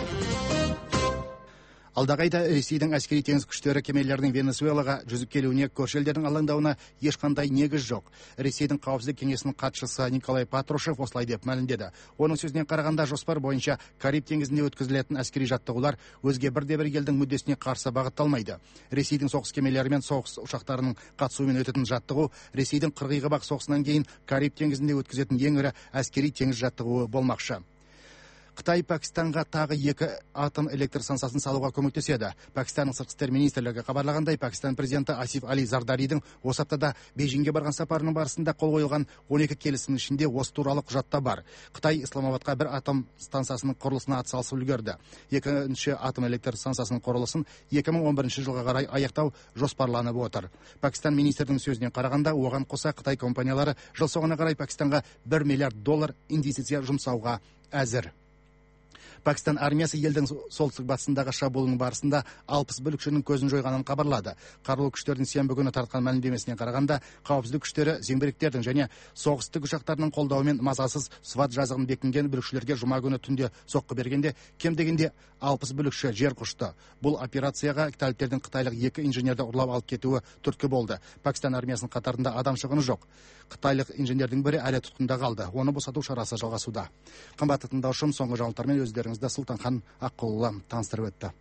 Алдағы айда Ресейдің әскери теңіз күштері кемелерінің Венесуэлаға жүзіп келуіне көрші елдердің алаңдауына ешқандай негіз жоқ. Ресейдің қауіпсіздік кеңесінің хатшысы Николай Патрушев осылай деп мәлімдеді. Оның сөзіне қарағанда жоспар бойынша Кариб теңізінде өткізілетін әскери жаттығулар өзге бірде-бір елдің мүддесіне қарсы бағытталмайды. Ресейдің соғыс кемелері мен соғыс ұшақтарының қатысуымен өтетін жаттығу Ресейдің қырғиқабақ соғысынан кейін Кариб теңізінде өткізетін ең ірі әскери теңіз жаттығуы болмақшы. Қытай Пәкістанға тағы екі атом электр станциясын салуға көмектеседі. Пәкістанның сыртқы істер министрлігі хабарлағандай, Пәкістан президенті Асиф Али Зардаридің осы аптада Бейжіңге барған сапарының барысында қол қойылған он екі келісімнің ішінде осы туралы құжатта бар. Қытай Исламабадқа бір атом станциясының құрылысына атсалысып үлгерді. Екінші атом электр станциясының құрылысын екі мың он бірінші жылға қарай аяқтау жоспарланып отыр. Пәкістан министрдің сөзіне қарағанда, оған қоса Қытай компаниялары жыл соңына қарай Пәкістанға бір миллиард доллар инвестиция жұмсауға әзір. Пәкістан армиясы елдің солтүстік батысындағы шабуылының барысында алпыс бүлікшінің көзін жойғанын хабарлады. Қарулы күштердің сенбі күні тартқан мәлімдемесіне қарағанда, қауіпсіздік күштері зеңбіректердің және соғыс тікұшақтарының қолдауымен мазасыз Сват жазығын бекінген бүлікшілерге жұма күні түнде соққы бергенде кем дегенде алпыс бүлікші жер құшты. Бұл операцияға талибтердің қытайлық екі инженерді ұрлап алып кетуі түрткі болды. Пәкістан армиясының қатарында адам шығыны жоқ. Қытайлық инженердің бірі әлі тұтқында қалды. Оны босату шарасы жалғасуда. Қымбатты тыңдаушым, соңғы жаңалықтармен өздеріңізді Сұлтанхан Аққұлұлы таныстырып өтті.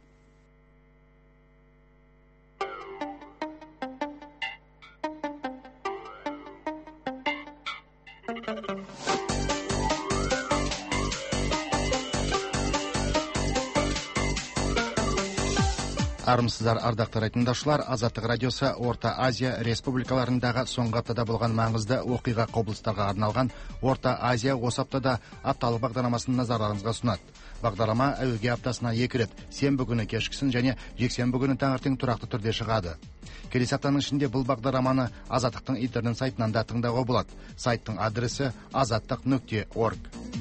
Армысыздар, ардақты тыңдаушылар. Азаттық радиосы Орта Азия республикаларындағы соңғы аптада болған маңызды оқиға облыстарға арналған Орта Азия осы аптада апталық бағдарламасын назарларыңызға сұнады. Бағдарлама әуеге аптасына екі рет, сенбі күні кешкісін және жексенбі күні таңертең тұрақты түрде шығады. Келесі аптаның ішінде бұл бағдарламаны Азаттықтың интернет сайтынан да тыңдауға болады. Сайттың адресі азаттық нүкте орг.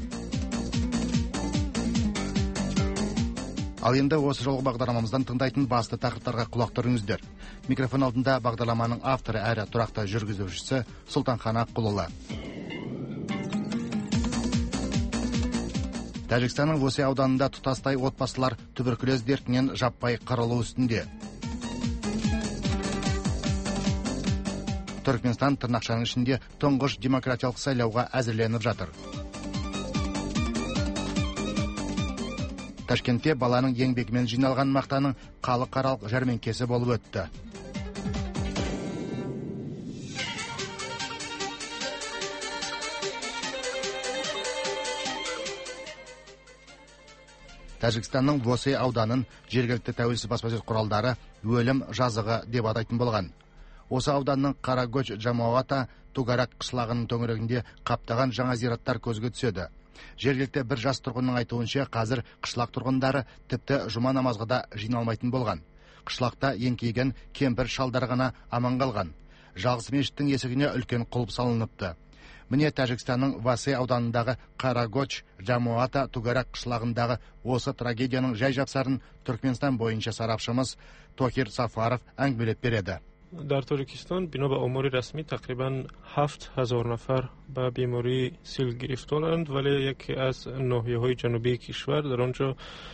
Ал енді осы жолғы бағдарламамыздан тыңдайтын басты тақырыптарға құлақ түріңіздер. Микрофон алдында бағдарламаның авторы әрі тұрақты жүргізушісі Сұлтанхан Аққұлұлы. Тәжікстанның Восе ауданында тұтастай отбасылар туберкулез дертінен жаппай қырылу үстінде. Түркменстан тырнақшаның ішінде тұңғыш демократиялық сайлауға әзірленіп жатыр. Ташкентте баланың еңбегімен жиналған мақтаның халықаралық жәрмеңкесі болып өтті. Тәжікстанның Восе ауданын жергілікті тәуелсіз баспасөз құралдары өлім жазығы деп атайтын болған. Осы ауданның Қарагөч Жамауата Тугарак қышлағының төңірегінде қаптаған жаңа зираттар көзге түседі. Жергілікті бір жас тұрғынның айтуынша, қазір қышлақ тұрғындары тіпті жұма намазға да жиналмайтын болған. Қышлақта еңкейген кемпір шалдар ғана аман қалған. Жалғыз мешіттің есігіне үлкен құлып салыныпты. Міне Тәжікстанның Васе ауданындағы Қарагөч Жамауата Тугарак қышлағындағы осы трагедияның жай жапсарын Түркменстан бойынша сарапшымыз Тохир Сафаров әңгімелеп береді. در ترکستان بنا به آمار رسمی تقریبا هفت هزار نفر به بیماری سیل گرفتارند، ولی یکی از ناحیه‌های جنوبی کشور در آنجا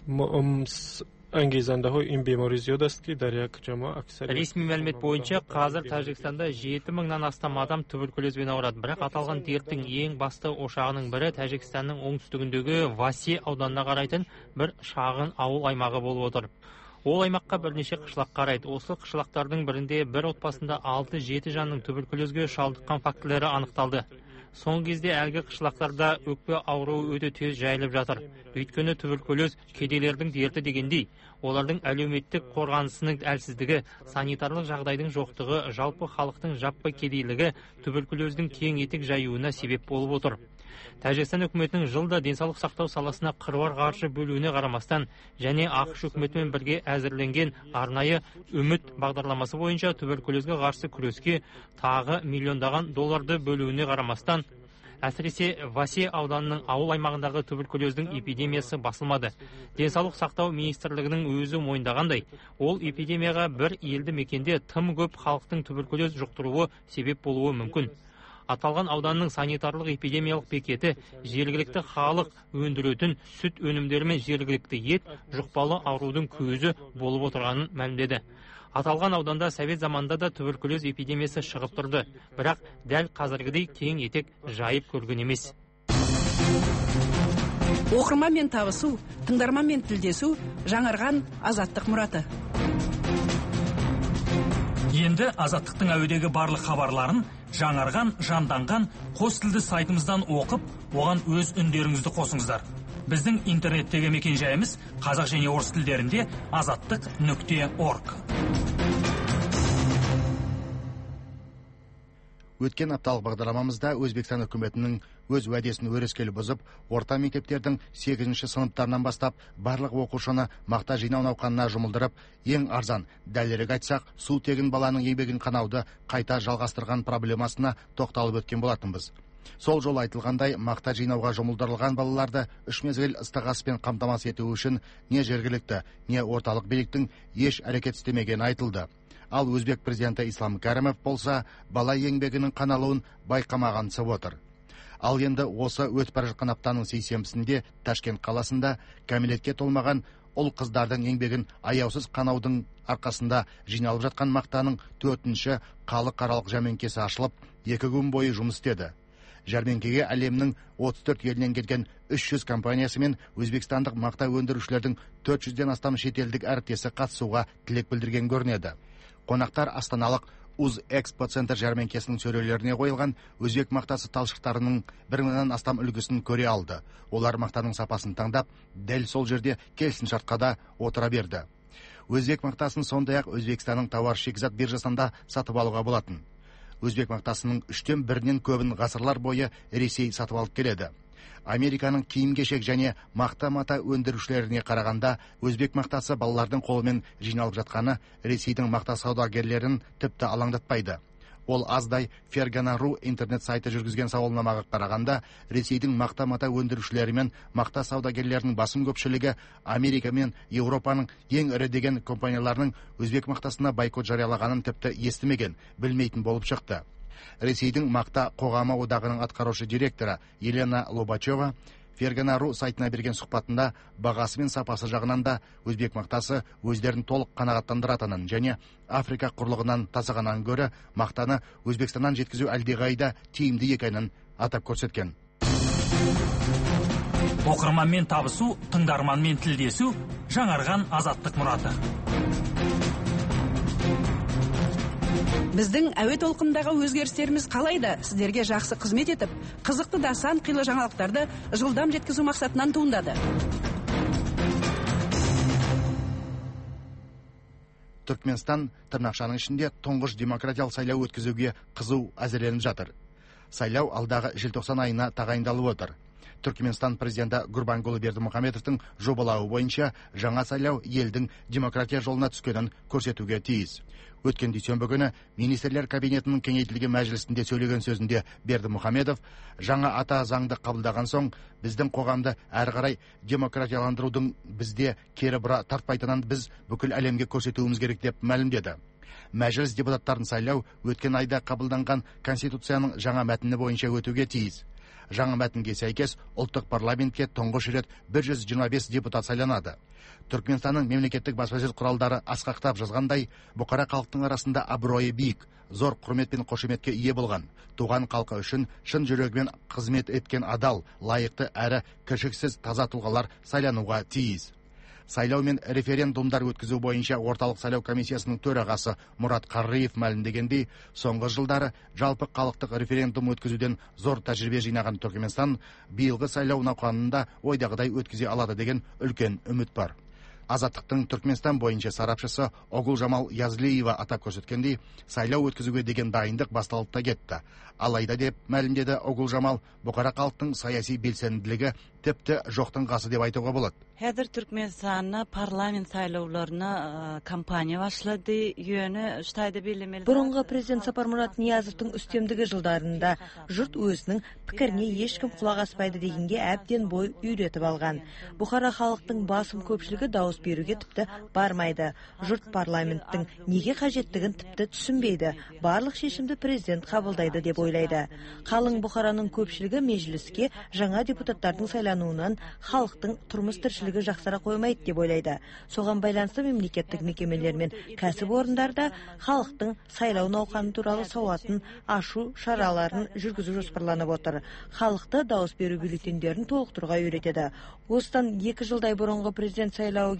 انگیزنده های این بیماری زیاد است که در یک جامعه اکثر ресми мәлімет бойынша қазір Тәжікстанда жеті мыңнан астам адам туберкулезбен ауырады. Бірақ аталған дерттің ең басты ошағының бірі Тәжікстанның оңтүстігіндегі Васе ауданына қарайтын бір шағын ауыл аймағы болып отыр. Ол аймаққа бірнеше қышлақ қарайды. Осы қышлақтардың бірінде бір отбасында алты жеті жанның туберкулезге шалдыққан фактілері анықталды. Соңғы кезде әлгі қышлақтарда өкпе ауруы өте тез жайылып жатыр. Өйткені туберкулез кедейлердің дерті дегендей, олардың әлеуметтік қорғанысының әлсіздігі, санитарлық жағдайдың жоқтығы, жалпы халықтың жаппай кедейлігі туберкулездің кең етек жаюына себеп болып отыр. Тәжікстан үкіметінің жылда денсаулық сақтау саласына қыруар қаржы бөлуіне қарамастан және ақш үкіметімен бірге әзірленген арнайы үміт бағдарламасы бойынша туберкулезге қарсы күреске тағы миллиондаған долларды бөлуіне қарамастан, әсіресе Васе ауданының ауыл аймағындағы туберкулездің эпидемиясы басылмады. Денсаулық сақтау министрлігінің өзі мойындағандай, ол эпидемияға бір елді мекенде тым көп халықтың туберкулез жұқтыруы себеп болуы мүмкін. Аталған ауданның санитарлық эпидемиялық бекеті жергілікті халық өндіретін сүт өнімдері мен жергілікті ет жұқпалы аурудың көзі болып отырғанын мәлімдеді. Аталған ауданда совет заманында да туберкулез эпидемиясы шығып тұрды, бірақ дәл қазіргідей кең етек жайып көрген емес. Оқырманмен табысу, тыңдарманмен тілдесу, жаңарған азаттық мұраты. Енді азаттықтың әуедегі барлық хабарларын жаңарған, жанданған қос тілді сайтымыздан оқып, оған өз үндеріңізді қосыңыздар. Біздің интернеттегі мекен жайымыз қазақ және орыс тілдерінде азаттық нүкте орг. Өткен апталық бағдарламамызда Өзбекстан үкіметінің өз уәдесін өрескел бұзып, орта мектептердің сегізінші сыныптарынан бастап барлық оқушыны мақта жинау науқанына жұмылдырып, ең арзан, дәлірек айтсақ, су тегін баланың еңбегін қанауды қайта жалғастырған проблемасына тоқталып өткен болатынбыз. Сол жол айтылғандай, мақта жинауға жұмылдырылған балаларды үш мезгіл ыстық аспен қамтамасыз ету үшін не жергілікті, не орталық биліктің еш әрекет істемегені айтылды. Ал өзбек президенті Ислам Кәрімов болса, бала еңбегінің қаналуын байқамағансып отыр. Ал енді осы өтіп бара жатқан аптаның сейсенбісінде Ташкент қаласында кәмелетке толмаған ұл қыздардың еңбегін аяусыз қанаудың арқасында жиналып жатқан мақтаның төртінші халықаралық жәрмеңкесі ашылып, екі күн бойы жұмыс істеді. Жәрмеңкеге әлемнің отыз төрт елінен келген үш жүз компаниясы мен өзбекстандық мақта өндірушілердің төрт жүзден астам шетелдік әріптесі қатысуға тілек білдірген көрінеді. Қонақтар астаналық Уз Экспо центр жәрмеңкесінің сөрелеріне қойылған өзбек мақтасы талшықтарының бір мыңнан астам үлгісін көре алды. Олар мақтаның сапасын таңдап, дәл сол жерде келісімшартқа да отыра берді. Өзбек мақтасын сондай-ақ Өзбекстанның тауар шикізат биржасында сатып алуға болатын. Өзбек мақтасының үштен бірінен көбін ғасырлар бойы Ресей сатып алып келеді. Американың киім-кешек және мақта-мата өндірушілеріне қарағанда, өзбек мақтасы балалардың қолымен жиналып жатқаны Ресейдің мақта саудагерлерін тіпті алаңдатпайды. Ол аздай Фергана.ру интернет сайты жүргізген сауалнамаға қарағанда, Ресейдің мақта-мата өндірушілері мен мақта саудагерлерінің басым көпшілігі Америка мен Еуропаның ең ірі деген компанияларының өзбек мақтасына бойкот жариялағанын тіпті естімеген, білмейтін болып шықты. Ресейдің мақта қоғамы одағының атқарушы директоры Елена Лобачева Фергана.ру сайтына берген сұхбатында бағасы мен сапасы жағынан да өзбек мақтасы өздерін толық қанағаттандыратынын және Африка құрлығынан тасығаннан гөрі мақтаны Өзбекстаннан жеткізу әлдеқайда тиімді екенін атап көрсеткен. Оқырманмен табысу, тыңдарманмен тілдесу, жаңарған азаттық мұраты. Біздің әуе толқындағы өзгерістеріміз қалайда сіздерге жақсы қызмет етіп, қызықты да сан қилы жаңалықтарды жылдам жеткізу мақсатынан туындады. Түркменстан тырнақшаның ішінде тұңғыш демократиялық сайлау өткізуге қызу әзірленіп жатыр. Сайлау алдағы желтоқсан айына тағайындалып отыр. Түркменстан президенті Гурбангулы Бердімұхамедовтың жобалауы бойынша жаңа сайлау елдің демократия жолына түскенін көрсетуге тиіс. Өткен дүйсенбі күні министрлер кабинетінің кеңейтілген мәжілісінде сөйлеген сөзінде Бердімұхамедов жаңа ата заңды қабылдаған соң біздің қоғамды әрі қарай демократияландырудың бізде кері бұра тартпайтынын біз бүкіл әлемге көрсетуіміз керек деп мәлімдеді. Мәжіліс депутаттарын сайлау өткен айда қабылданған конституцияның жаңа мәтіні бойынша өтуге тиіс. Жаңа мәтінге сәйкес ұлттық парламентке тұңғыш рет бір жүз жиырма бес депутат сайланады. Түркменстанның мемлекеттік баспасөз құралдары асқақтап жазғандай, бұқара халықтың арасында абыройы биік, зор құрмет пен қошеметке ие болған, туған халқы үшін шын жүрегімен қызмет еткен адал, лайықты әрі кіршіксіз таза тұлғалар сайлануға тиіс. Сайлау мен референдумдар өткізу бойынша орталық сайлау комиссиясының төрағасы Мұрат Қарриев мәлімдегендей, соңғы жылдары жалпы халықтық референдум өткізуден зор тәжірибе жинаған Түркменстан биылғы сайлау науқанында ойдағыдай өткізе алады деген үлкен үміт бар. Азаттықтың Түркменстан бойынша сарапшысы Огулжамал Язлиева атап көрсеткендей, сайлау өткізуге деген дайындық басталып та кетті. Алайда деп мәлімдеді Огулжамал, бұқара халықтың саяси белсенділігі тіпті жоқтың қасы деп айтуға болады. Хәзер Түркменстанны парламент сайлауларына кампания башлады, йөне штайды белемел. Бұрынғы президент Сапармұрат Ниязовтың үстемдігі жылдарында жұрт өзінің пікіріне ешкім құлақ аспайды дегенге әбден бой үйретіп алған. Бұқара халықтың басым көпшілігі дауыс беруге тіпті бармайды. Жұрт парламенттің неге қажеттігін тіпті түсінбейді. Барлық шешімді президент қабылдайды деп ойлайды. Қалың бұқараның көпшілігі мәжіліске жаңа депутаттардың сайлануынан халықтың тұрмыс тіршілігі жақсара қоймайды деп ойлайды. Соған байланысты мемлекеттік мекемелер мен кәсіпорындарда халықтың сайлау науқаны туралы сауатын ашу шараларын жүргізу жоспарланып отыр. Халықты дауыс беру бюллетендерін толықтыруға үйретеді. Осыдан екі жылдай бұрынғы президент сайлауы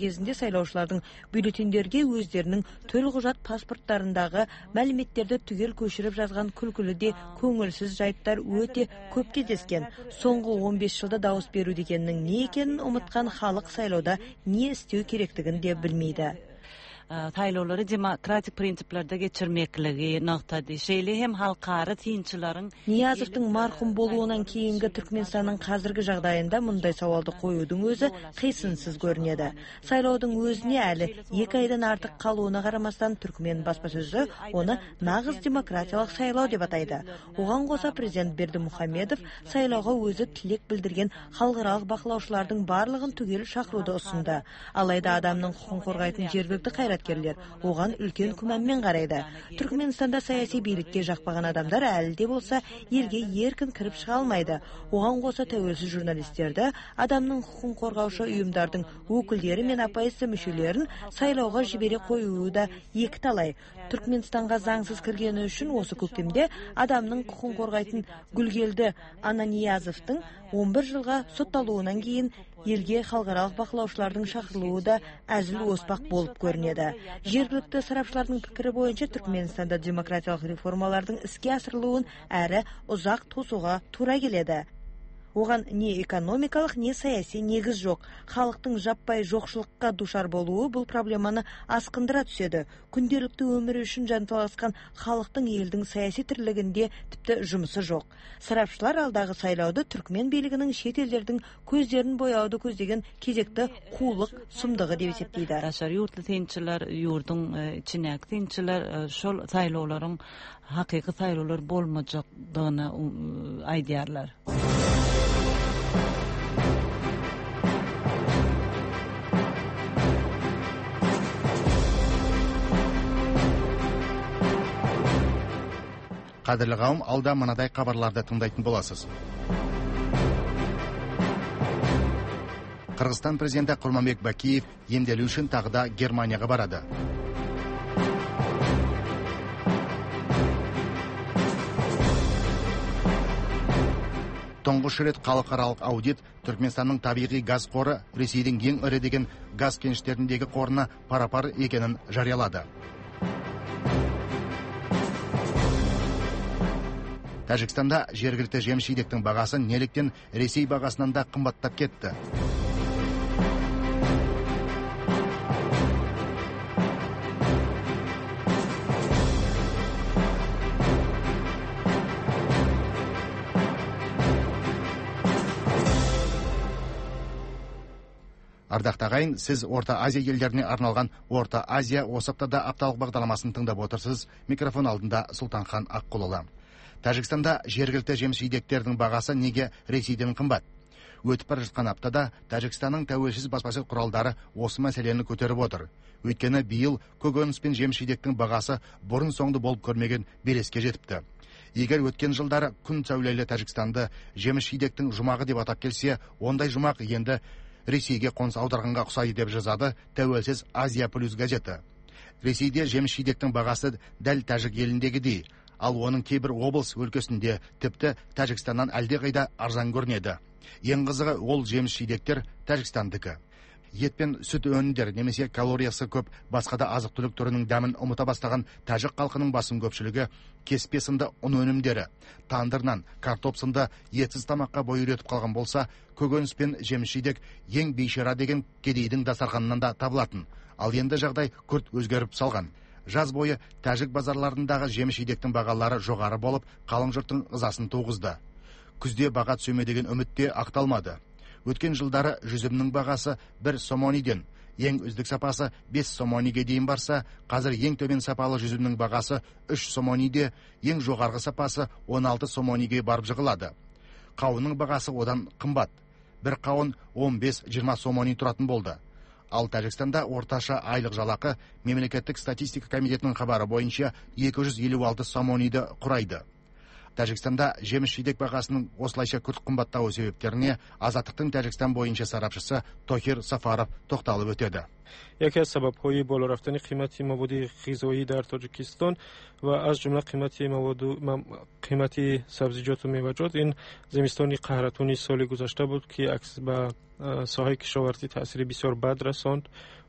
кезінде сайлаушылардың бюллетендерге өздерінің төлқұжат паспорттарындағы мәліметтерді түгел көшіріп жазған күлкілі де көңілсіз жайттар өте көп кездескен. Соңғы он бес жылда дауыс беру дегеннің не екенін ұмытқан халық сайлауда не істеу керектігін де білмейді. Taylorları demokratik принциплерді geçirmekligi noqtadi. Şeýle hem halkara tiyinçilaryň Niyazovдың марқұм болуынан кейінгі Түркменстанның қазіргі жағдайында мұндай сауалды қоюдың өзі қисынсыз көрінеді. Сайлаудың өзіне әлі екі айдан артық қалуына қарамастан Түркмен баспасөзі оны нағыз демократиялық сайлау деп атайды. Оған қоса президент Бердімұхамедов сайлауға өзі тілек білдірген халықаралық бақылаушылардың барлығын түгел шақыруды ұсынды. Алайда адамның құқын қорғайтын жергілікті қайраткерлер оған үлкен күмәнмен қарайды. Түркменстанда саяси билікке жақпаған адамдар әлі де болса елге еркін кіріп шыға алмайды. Оған қоса тәуелсіз журналистерді, адамның құқын қорғаушы ұйымдардың өкілдері мен оппозиция мүшелерін сайлауға жібере қоюы да екі талай. Түркменстанға заңсыз кіргені үшін осы көктемде адамның құқын қорғайтын Гүлгелді Ананиязовтың он бір жылға сотталуынан кейін елге халықаралық бақылаушылардың шақырылуы да әзіл оспақ болып көрінеді. Жергілікті сарапшылардың пікірі бойынша Түркменстанда демократиялық реформалардың іске асырылуын әрі ұзақ тосуға тура келеді. Оған не экономикалық, не саяси негіз жоқ. Халықтың жаппай жоқшылыққа душар болуы бұл проблеманы асқындыра түседі. Күнделікті өмірі үшін жанталасқан халықтың елдің саяси тірлігінде тіпті жұмысы жоқ. Сарапшылар алдағы сайлауды Түркмен билігінің шет елдердің көздерін бояуды көздеген кезекті қулық сұмдығы деп есептейді. Рашар юртлы тенчилер, юрдың içinäki тенчилер şol saýlawlaryň hakyky saýlawlar bolmajakdygyny aýdýarlar. Қадірлі қауым, алда мынадай хабарларды тыңдайтын боласыз. Қырғызстан президенті Құрманбек Бакиев емделу үшін тағы да Германияға барады. Тұңғыш рет халықаралық аудит Түркменстанның табиғи газ қоры Ресейдің ең ірі деген газ кеніштеріндегі қорына пара-пар екенін жариялады. Тәжікстанда жергілікті жеміс-жидектің бағасы неліктен Ресей бағасынан да қымбаттап кетті. Ардақты ағайын, сіз Орта Азия елдеріне арналған Орта Азия осы аптада апталық бағдарламасын тыңдап отырсыз. Микрофон алдында Сұлтанхан Аққұлұлы. Тәжікстанда жергілікті жеміс-жидектердің бағасы неге Ресейден қымбат? Өтіп бара жатқан аптада Тәжікстанның тәуелсіз баспасөз құралдары осы мәселені көтеріп отыр. Өйткені биыл көкөніс пен жеміс-жидектің бағасы бұрын соңды болып көрмеген белеске жетіпті. Егер өткен жылдары күн сәулелі Тәжікстанды жеміс-жидектің жұмағы деп атап келсе, ондай жұмақ енді Ресейге қоныс аударғанға ұқсайды деп жазады тәуелсіз Азия плюс газеті. Ресейде жеміс-жидектің бағасы дәл Тәжік еліндегідей, ал оның кейбір облыс өлкесінде тіпті Тәжікстаннан әлдеқайда арзан көрінеді. Ең қызығы ол жеміс-жидектер Тәжікстандікі. Ет пен сүт өнімдер немесе калориясы көп басқа да азық-түлік түрінің дәмін ұмыта бастаған тәжік халқының басым көпшілігі кеспе сынды ұн өнімдері, тандыр нан, картоп сынды етсіз тамаққа бой үйретіп қалған болса, көкөніс пен жеміс-жидек ең бейшара деген кедейдің дастарханынан да табылатын. Ал енді жағдай күрт өзгеріп салған. Жаз бойы тәжік базарларындағы жеміс-жидектің бағалары жоғары болып, қалың жұрттың ызасын туғызды. Күзде баға түсеме деген үмітте ақталмады. Өткен жылдары жүзімнің бағасы бір сомониден, ең үздік сапасы бес сомониге дейін барса, қазір ең төмен сапалы жүзімнің бағасы үш сомониде, ең жоғарғы сапасы он алты сомониге барып жығылады. Қауынның бағасы одан қымбат. Бір қауын он бес жиырма сомони тұратын болды. Ал Тәжікстанда орташа айлық жалақы мемлекеттік статистика комитетінің хабары бойынша екі жүз елу алты сомониді құрайды. Тәжікстанда жеміс жидек бағасының осылайша күрт қымбаттауы себептеріне Азаттықтың Тәжікстан бойынша сарапшысы Тохир Сафаров тоқталып өтеді. یکی از سبب‌های بالا رفتن قیمت مواد غذایی در تاجیکستان و از جمله قیمت مواد قیمت سبزیجات و میوه‌جات این زمستانی قحطانی سال گذشته بود که عکس به ساحه کشاورزی تأثیر بسیار بد رساند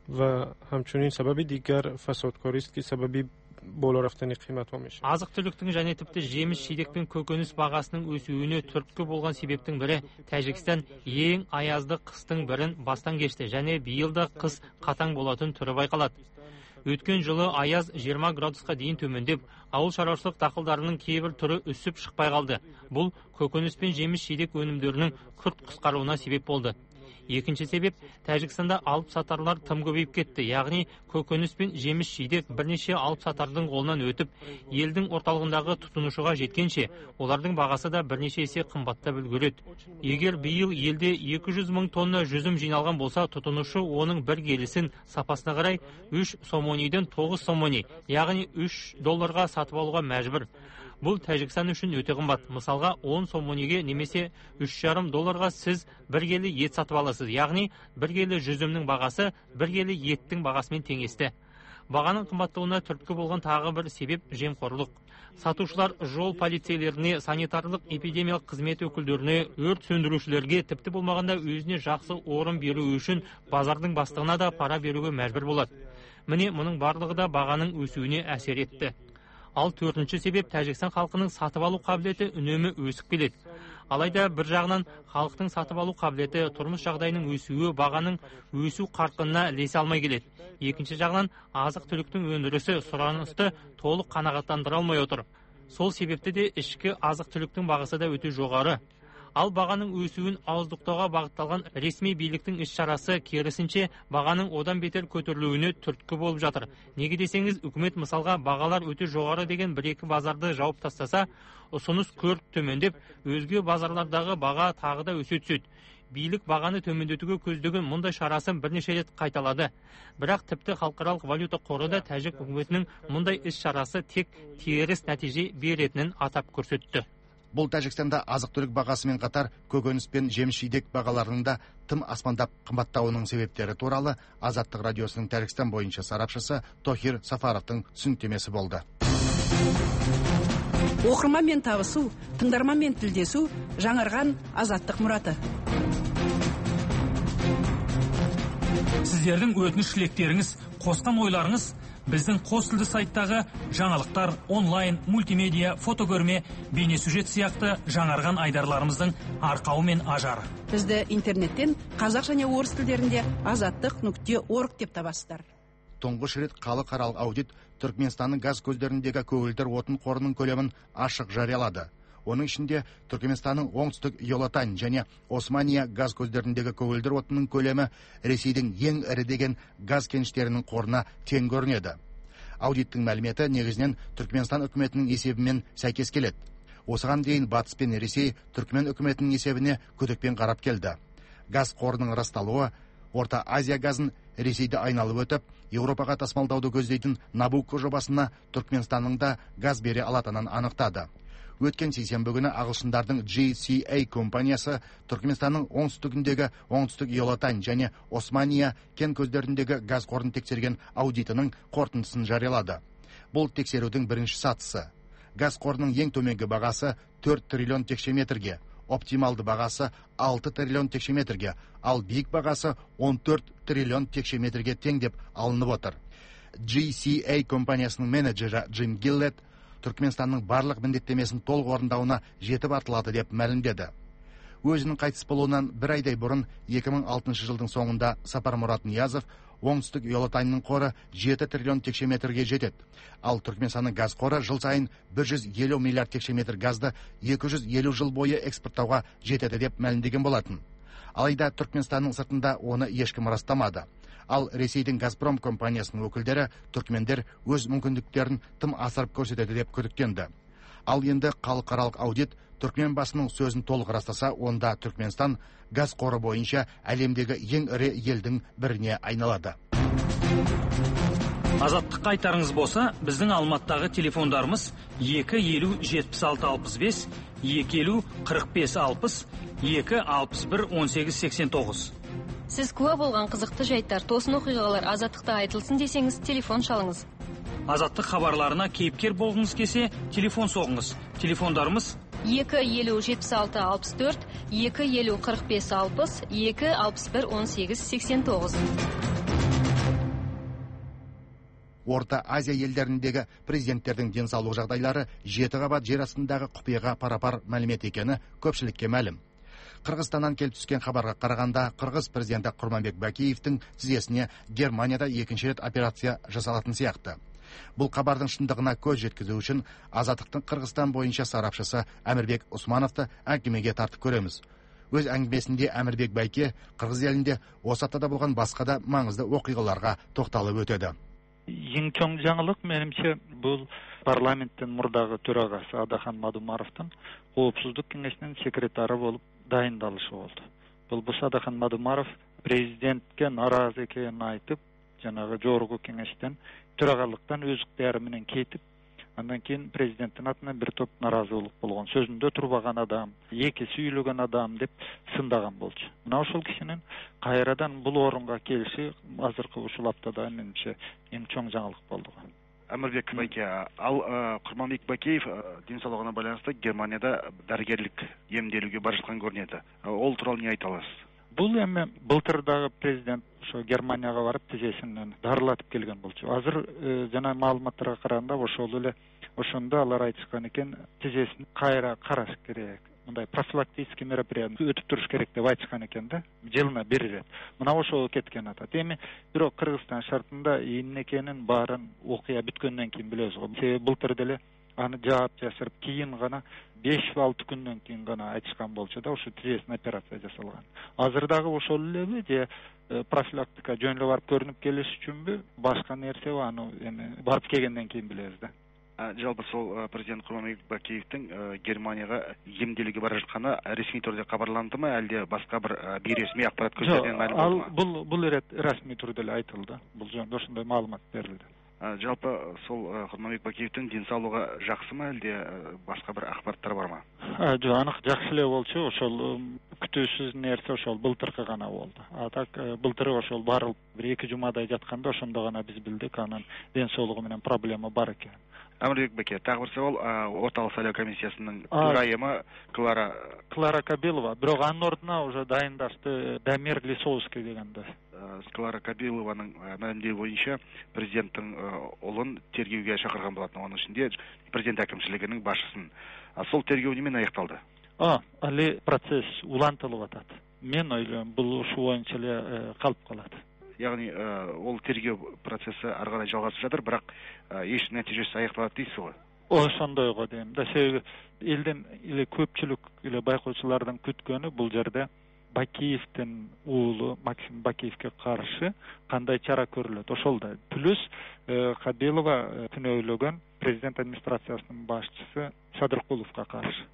و همچنین سبب دیگر فسادکاری است که سببی бола рафтани қимат омеш. Азық-түліктің және тіпті жеміс жидектің көкөніс бағасының өсуіне түрткі болған себептің бірі Тәжікстан ең аязды қыстың бірін бастан кешті және биылда қыс қатаң болатын түрі байқалады. Өткен жылы аяз жиырма градусқа дейін төмендеп, ауыл шаруашылық дақылдарының кейбір түрі үсіп шықпай қалды. Бұл көкөніс пен жеміс жидек өнімдерінің күрт қысқаруына себеп болды. Екінші себеп, Тәжікстанда алып сатарлар тым көбейіп кетті, яғни көкөніс пен жеміс жидек бірнеше алып сатардың қолынан өтіп, елдің орталығындағы тұтынушыға жеткенше, олардың бағасы да бірнеше есе қымбаттап үлгереді. Егер биыл елде екі жүз мың тонна жүзім жиналған болса, тұтынушы оның бір келісін сапасына қарай үш сомониден тоғыз сомони, яғни үш долларға сатып алуға мәжбүр. Бұл Тәжікстан үшін өте қымбат. Мысалға он сомониге немесе үш жарым долларға сіз бір келі ет сатып аласыз. Яғни бір келі жүзімнің бағасы бір келі еттің бағасымен теңесті. Бағаның қымбаттауына түрткі болған тағы бір себеп жемқорлық. Сатушылар жол полицейлеріне, санитарлық эпидемиялық қызмет өкілдеріне, өрт сөндірушілерге, тіпті болмағанда өзіне жақсы орын беру үшін базардың бастығына да пара беруге мәжбүр болады. Міне мұның барлығы да бағаның өсуіне әсер етті. Ал төртінші себеп Тәжікстан халқының сатып алу қабілеті үнемі өсіп келеді. Алайда бір жағынан халықтың сатып алу қабілеті, тұрмыс жағдайының өсуі бағаның өсу қарқынына ілесе алмай келеді. Екінші жағынан азық-түліктің өндірісі сұранысты толық қанағаттандыра алмай отыр. Сол себепті де ішкі азық-түліктің бағасы да өте жоғары. Ал бағаның өсуін ауыздықтауға бағытталған ресми биліктің іс-шарасы керісінше бағаның одан бетер көтерілуіне түрткі болып жатыр. Неге десеңіз, үкімет мысалға бағалар өте жоғары деген бір-екі базарды жауып тастаса, ұсыныс күрт төмендеп, өзге базарлардағы баға тағы да өсе түседі. Билік бағаны төмендетуге көздеген мұндай шарасын бірнеше рет қайталады. Бірақ тіпті халықаралық валюта қоры да Тәжік үкіметінің мұндай іс-шарасы тек теріс нәтиже беретінін атап көрсетті. Бұл Тәжікстанда азық-түлік бағасымен қатар көкөніс пен жеміс-жидек бағаларының да тым аспандап қымбаттауының себептері туралы Азаттық радиосының Тәжікстан бойынша сарапшысы Тохир Сафаровтың түсініктемесі болды. Оқырманмен табысу, тыңдарманмен тілдесу, жаңарған Азаттық мұраты. Сіздердің өтініш-тілектеріңіз, қосқан ойларыңыз біздің қос тілді сайттағы жаңалықтар, онлайн, мультимедиа, фотокөрме, бейнесюжет сияқты жаңарған айдарларымыздың арқауы мен ажары. Бізді интернеттен қазақ және орыс тілдерінде азаттық нүкте орг деп табасыздар. Тұңғыш рет халықаралық аудит Түркменстанның газ көздеріндегі көгілдір отын қорының көлемін ашық жариялады. Оның ішінде Түркменстанның оңтүстік Йолатань және Османия газ көздеріндегі көгілдір отынның көлемі Ресейдің ең ірі деген газ кеніштерінің қорына тең көрінеді. Аудиттің мәліметі негізінен Түркменстан үкіметінің есебімен сәйкес келеді. Осыған дейін Батыс пен Ресей Түркмен үкіметінің есебіне күдікпен қарап келді. Газ қорының расталуы Орта Азия газын Ресейді айналып өтіп, Еуропаға тасымалдауды көздейтін Набуко жобасына Түркменстанның да газ бере алатынын анықтады. Өткен сейсенбі күні ағылшындардың джи си эй компаниясы Түркменстанның оңтүстігіндегі оңтүстік Йолатань және Османия кен көздеріндегі газ қорын тексерген аудитінің қорытындысын жариялады. Бұл тексерудің бірінші сатысы. Газ қорының ең төменгі бағасы төрт триллион текше метрге, оптималды бағасы алты триллион текше метрге, ал биік бағасы он төрт триллион текше метрге тең деп алынып отыр. джи си эй компаниясының менеджері Джим Гиллет Түркменстанның барлық міндеттемесін толық орындауына жетіп артылады деп мәлімдеді. Өзінің қайтыс болуынан бір айдай бұрын екі мың алтыншы жылдың соңында Сапармұрат Ниязов оңтүстік Йолатаньның қоры жеті триллион текше метрге жетеді. Ал Түркменстанның газ қоры жыл сайын бір жүз елу миллиард текше метр газды екі жүз елу жыл бойы экспорттауға жетеді деп мәлімдеген болатын. Алайда Түркменстанның сыртында оны ешкім растамады. Ал Ресейдің Газпром компаниясының өкілдері түркмендер өз мүмкіндіктерін тым асырып көрсетеді деп күдіктенді. Ал енді халықаралық аудит Түркмен басының сөзін толық растаса, онда Түркменстан газ қоры бойынша әлемдегі ең ірі елдің біріне айналады. Азаттыққа айтарыңыз болса, біздің Алматтағы телефондарымыз екі елу жетпіс алты алпыс бес, екі елу қырық бес алпыс, екі алпыс бір он сегіз сексен тоғыз. Сіз куә болған қызықты жайттар, тосын оқиғалар Азаттықта айтылсын десеңіз, телефон шалыңыз. Азаттық хабарларына кейіпкер болғыңыз келсе, телефон соғыңыз. Телефондарымыз екі елу жетпіс алты алпыс төрт, екі елу қырық бес алпыс, екі алпыс бір он сегіз сексен тоғыз. Орта Азия елдеріндегі президенттердің денсаулық жағдайлары жеті қабат жер астындағы құпияға пара-пар мәлімет екені көпшілікке мәлім. Қырғызстаннан келіп түскен хабарға қарағанда, Қырғыз президенті Құрманбек Бакиевтің тізесіне Германияда екінші рет операция жасалатын сияқты. Бұл хабардың шындығына көз жеткізу үшін Азаттықтың Қырғызстан бойынша сарапшысы Әмірбек Усмановты әңгімеге тартып көреміз. Өз әңгімесінде Әмірбек Байке Қырғыз елінде осы аптада болған басқа да маңызды оқиғаларға тоқталып өтеді. Ең чоң жаңалық менімше бұл парламенттің мұрдағы төрағасы Адахан Мадумаровтың қауіпсіздік кеңесінің секретары болып дайындалышы болды. Бұл бұл Адахан Мадумаров президентке наразы екенін айтып, жаңағы жорғы кеңестен төрағалықтан өз ықтиярыменен кетіп, андан кейін президенттің атынан бір топ наразылық болған. Сөзінде тұрбаған адам, екесі үйлеген адам деп сындаған болды. Мынау ошол кишинин кайрадан бұл орынға келиши азыркы ушул аптада менимче эң чоң жаңылык болду. Әмірбек Байке, ал Құрманбек Бакеев денсаулығына байланысты Германияда дәрігерлік емделуге бара жатқан көрінеді. Ол туралы не айта аласыз? Бұл эми былтырдағы президент ошо Германияга барып тизесинен дарылатып келген болчу. Азыр жана маалыматтарга караганда ошол эле ошондо алар айтышкан экен, тизесин кайра караш керек. Мындай профилактический мероприятие өтүп туруш керек деп айтышкан экен да, жылына бир ирет. Мына ошол кеткен атат. Эми бирок Кыргызстан шартында эмне экенин баарын окуя бүткөндөн кийин билебиз го. Себеби былтыр деле аны жаап жашырып кийин гана беш алты күндөн кийин гана айтышкан болчу да, ошо тизесин операция жасалган. Азыр дагы ошол элеби же профилактика жөн эле барып көрүнүп келиш үчүнбү, башка нерсе аны эми барып келгенден кийин билебиз да. Жалпы сол президент Құрманбек Бакеевтің Германияға емделуге бара жатқаны ресми түрде хабарланды ма, әлде басқа бір бейресми ақпарат көздерінен мәлім болды ма? Бұл бұл рет ресми түрде айтылды. Бұл жөнінде ошондой маалымат берилди. Жалпы сол Құрманбек Бакеевтің денсаулығы жақсы ма, әлде басқа бір ақпараттар бар ма? Жок, анык жакшы эле болчу. Ошол күтүүсүз нерсе ошол былтыркы гана болду. А так былтыры ошол барылып бир эки жумадай жатканда ошондо гана биз билдик анын денсаулыгы менен проблема бар экен. Әмірбек Баке, тағы бір сауал, орталық сайлау комиссиясының төрайымы Клара Клара Кабилова, бирок анын ордуна уже дайындашты Дамир Лисовский дегенде. Клара Кабилованың мәлімдеуі бойынша президенттің ұлын тергеуге шақырған болатын, оның ішінде президент әкімшілігінің басшысын. Сол тергеу немен аяқталды? А, али процесс улантылып атат. Мен ойлойм, бул ушу боюнча эле калып калат. Яғни ол тергеу процесі ары қарай жалғасып жатыр, бірақ еш нәтижесі аяқталады дейсіз ғой? Ошондой го дейм да, себеби элден эле көпчүлүк эле байкоочулардын күткөнү бул жерде Бакиевдин уулу Максим Бакиевке каршы кандай чара көрүлөт. Ошол да плюс Кабилова күнөөлөгөн президент администрациясынын башчысы Садыркуловго каршы.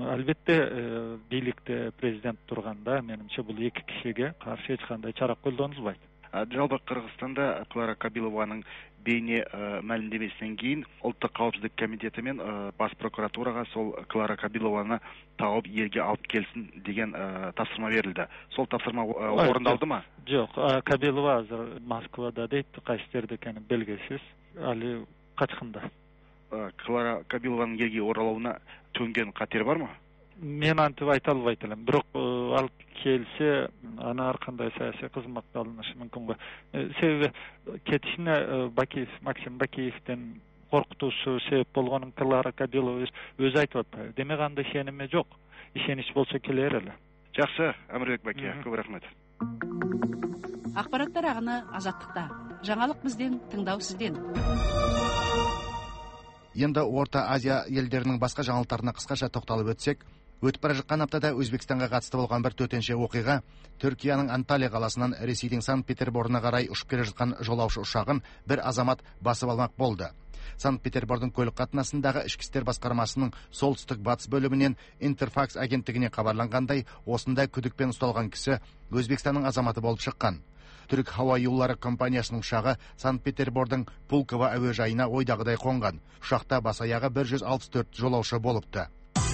Албетте бийликте президент турганда менимче бул эки кишиге каршы эч кандай чара колдонулбайт. Жалпы Кыргызстанда Клара Кабилованың бейне мәлімдемесінен кейін ұлттық қауіпсіздік комитеті мен бас прокуратураға сол Клара Кабилованы тауып елге алып келсін деген тапсырма берілді. Сол тапсырма орындалды ма? Жоқ, Кабилова азыр Москвада дейт, кайсы жерде экени белгисиз, али качкында. Клара Кабилованың елге оралуына төнген қатер бар ма? Мен антип айта албайт элем, бирок ал келсе аны ар кандай саясий кызматка алынышы мүмкүн го. Себеби кетишине Бакиев, Максим Бакиевдин коркутуусу себеп болгонун Клара Кабилова өзү айтып атпайбы. Демек анда ишеними жок. Ишенич болсо келер эле. Жакшы, Әмірбек Баке, көп рахмет. Ақпараттар ағыны Азаттықта. Жаңалық бізден, тыңдау сізден. Енді Орта Азия елдерінің басқа жаңалықтарына қысқаша тоқталып өтсек, өтіп бара жатқан аптада Өзбекстанға қатысты болған бір төтенше оқиға Түркияның Анталия қаласынан Ресейдің Санкт-Петерборына қарай ұшып келе жатқан жолаушы ұшағын бір азамат басып алмақ болды. Санкт-Петербордың көлік қатынасындағы ішкі істер басқармасының солтүстік батыс бөлімінен Интерфакс агенттігіне хабарланғандай, осындай күдікпен ұсталған кісі Өзбекстанның азаматы болып шыққан. Түрік Хава юллары компаниясының ұшағы Санкт-Петербордың Пулково әуежайына ойдағыдай қонған. Ұшақта бас аяғы бір жүз алпыс төрт жолаушы болыпты.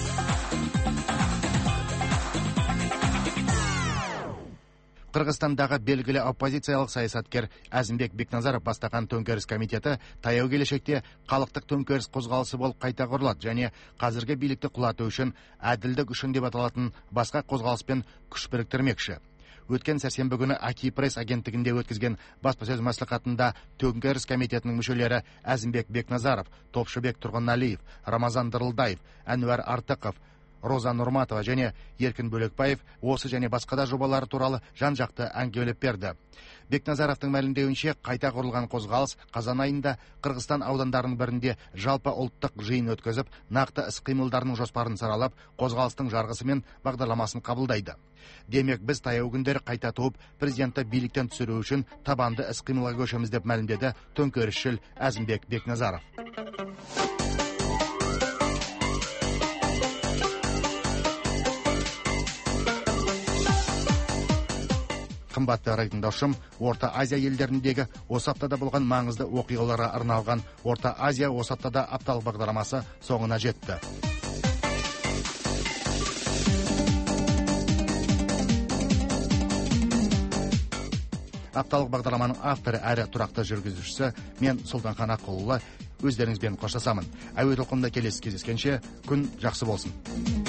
Қырғызстандағы белгілі оппозициялық саясаткер Әзімбек Бекназаров бастаған төңкеріс комитеті таяу келешекте халықтық төңкеріс қозғалысы болып қайта құрылады және қазіргі билікті құлату үшін әділдік үшін деп аталатын басқа қозғалыспен күш біріктірмекші. Өткен сәрсенбі күні Аки пресс агенттігінде өткізген баспасөз мәслихатында төңкеріс комитетінің мүшелері Әзімбек Бекназаров, Топшыбек Тұрғыналиев, Рамазан Дырылдаев, Әнуар Артықов, Роза Нұрматова және Еркін Бөлекбаев осы және басқа да жобалары туралы жан-жақты әңгімелеп берді. Бекназаровтың мәлімдеуінше, қайта құрылған қозғалыс қазан айында Қырғызстан аудандарының бірінде жалпы ұлттық жиын өткізіп, нақты іс-қимылдарының жоспарын саралап, қозғалыстың жарғысы мен бағдарламасын қабылдайды. Демек, біз таяу күндері қайта туып, президентті биліктен түсіру үшін табанды іс-қимылға көшеміз деп мәлімдеді төңкерісшіл Әзімбек Бекназаров. Қымбатты радиотыңдаушым, Орта Азия елдеріндегі осы аптада болған маңызды оқиғаларға арналған Орта Азия осы аптада апталық бағдарламасы соңына жетті. Апталық бағдарламаның авторы әрі тұрақты жүргізушісі мен Сұлтанхан Аққұлұлы өздеріңізбен қоштасамын. Әуе толқынында келесі кездескенше күн жақсы болсын.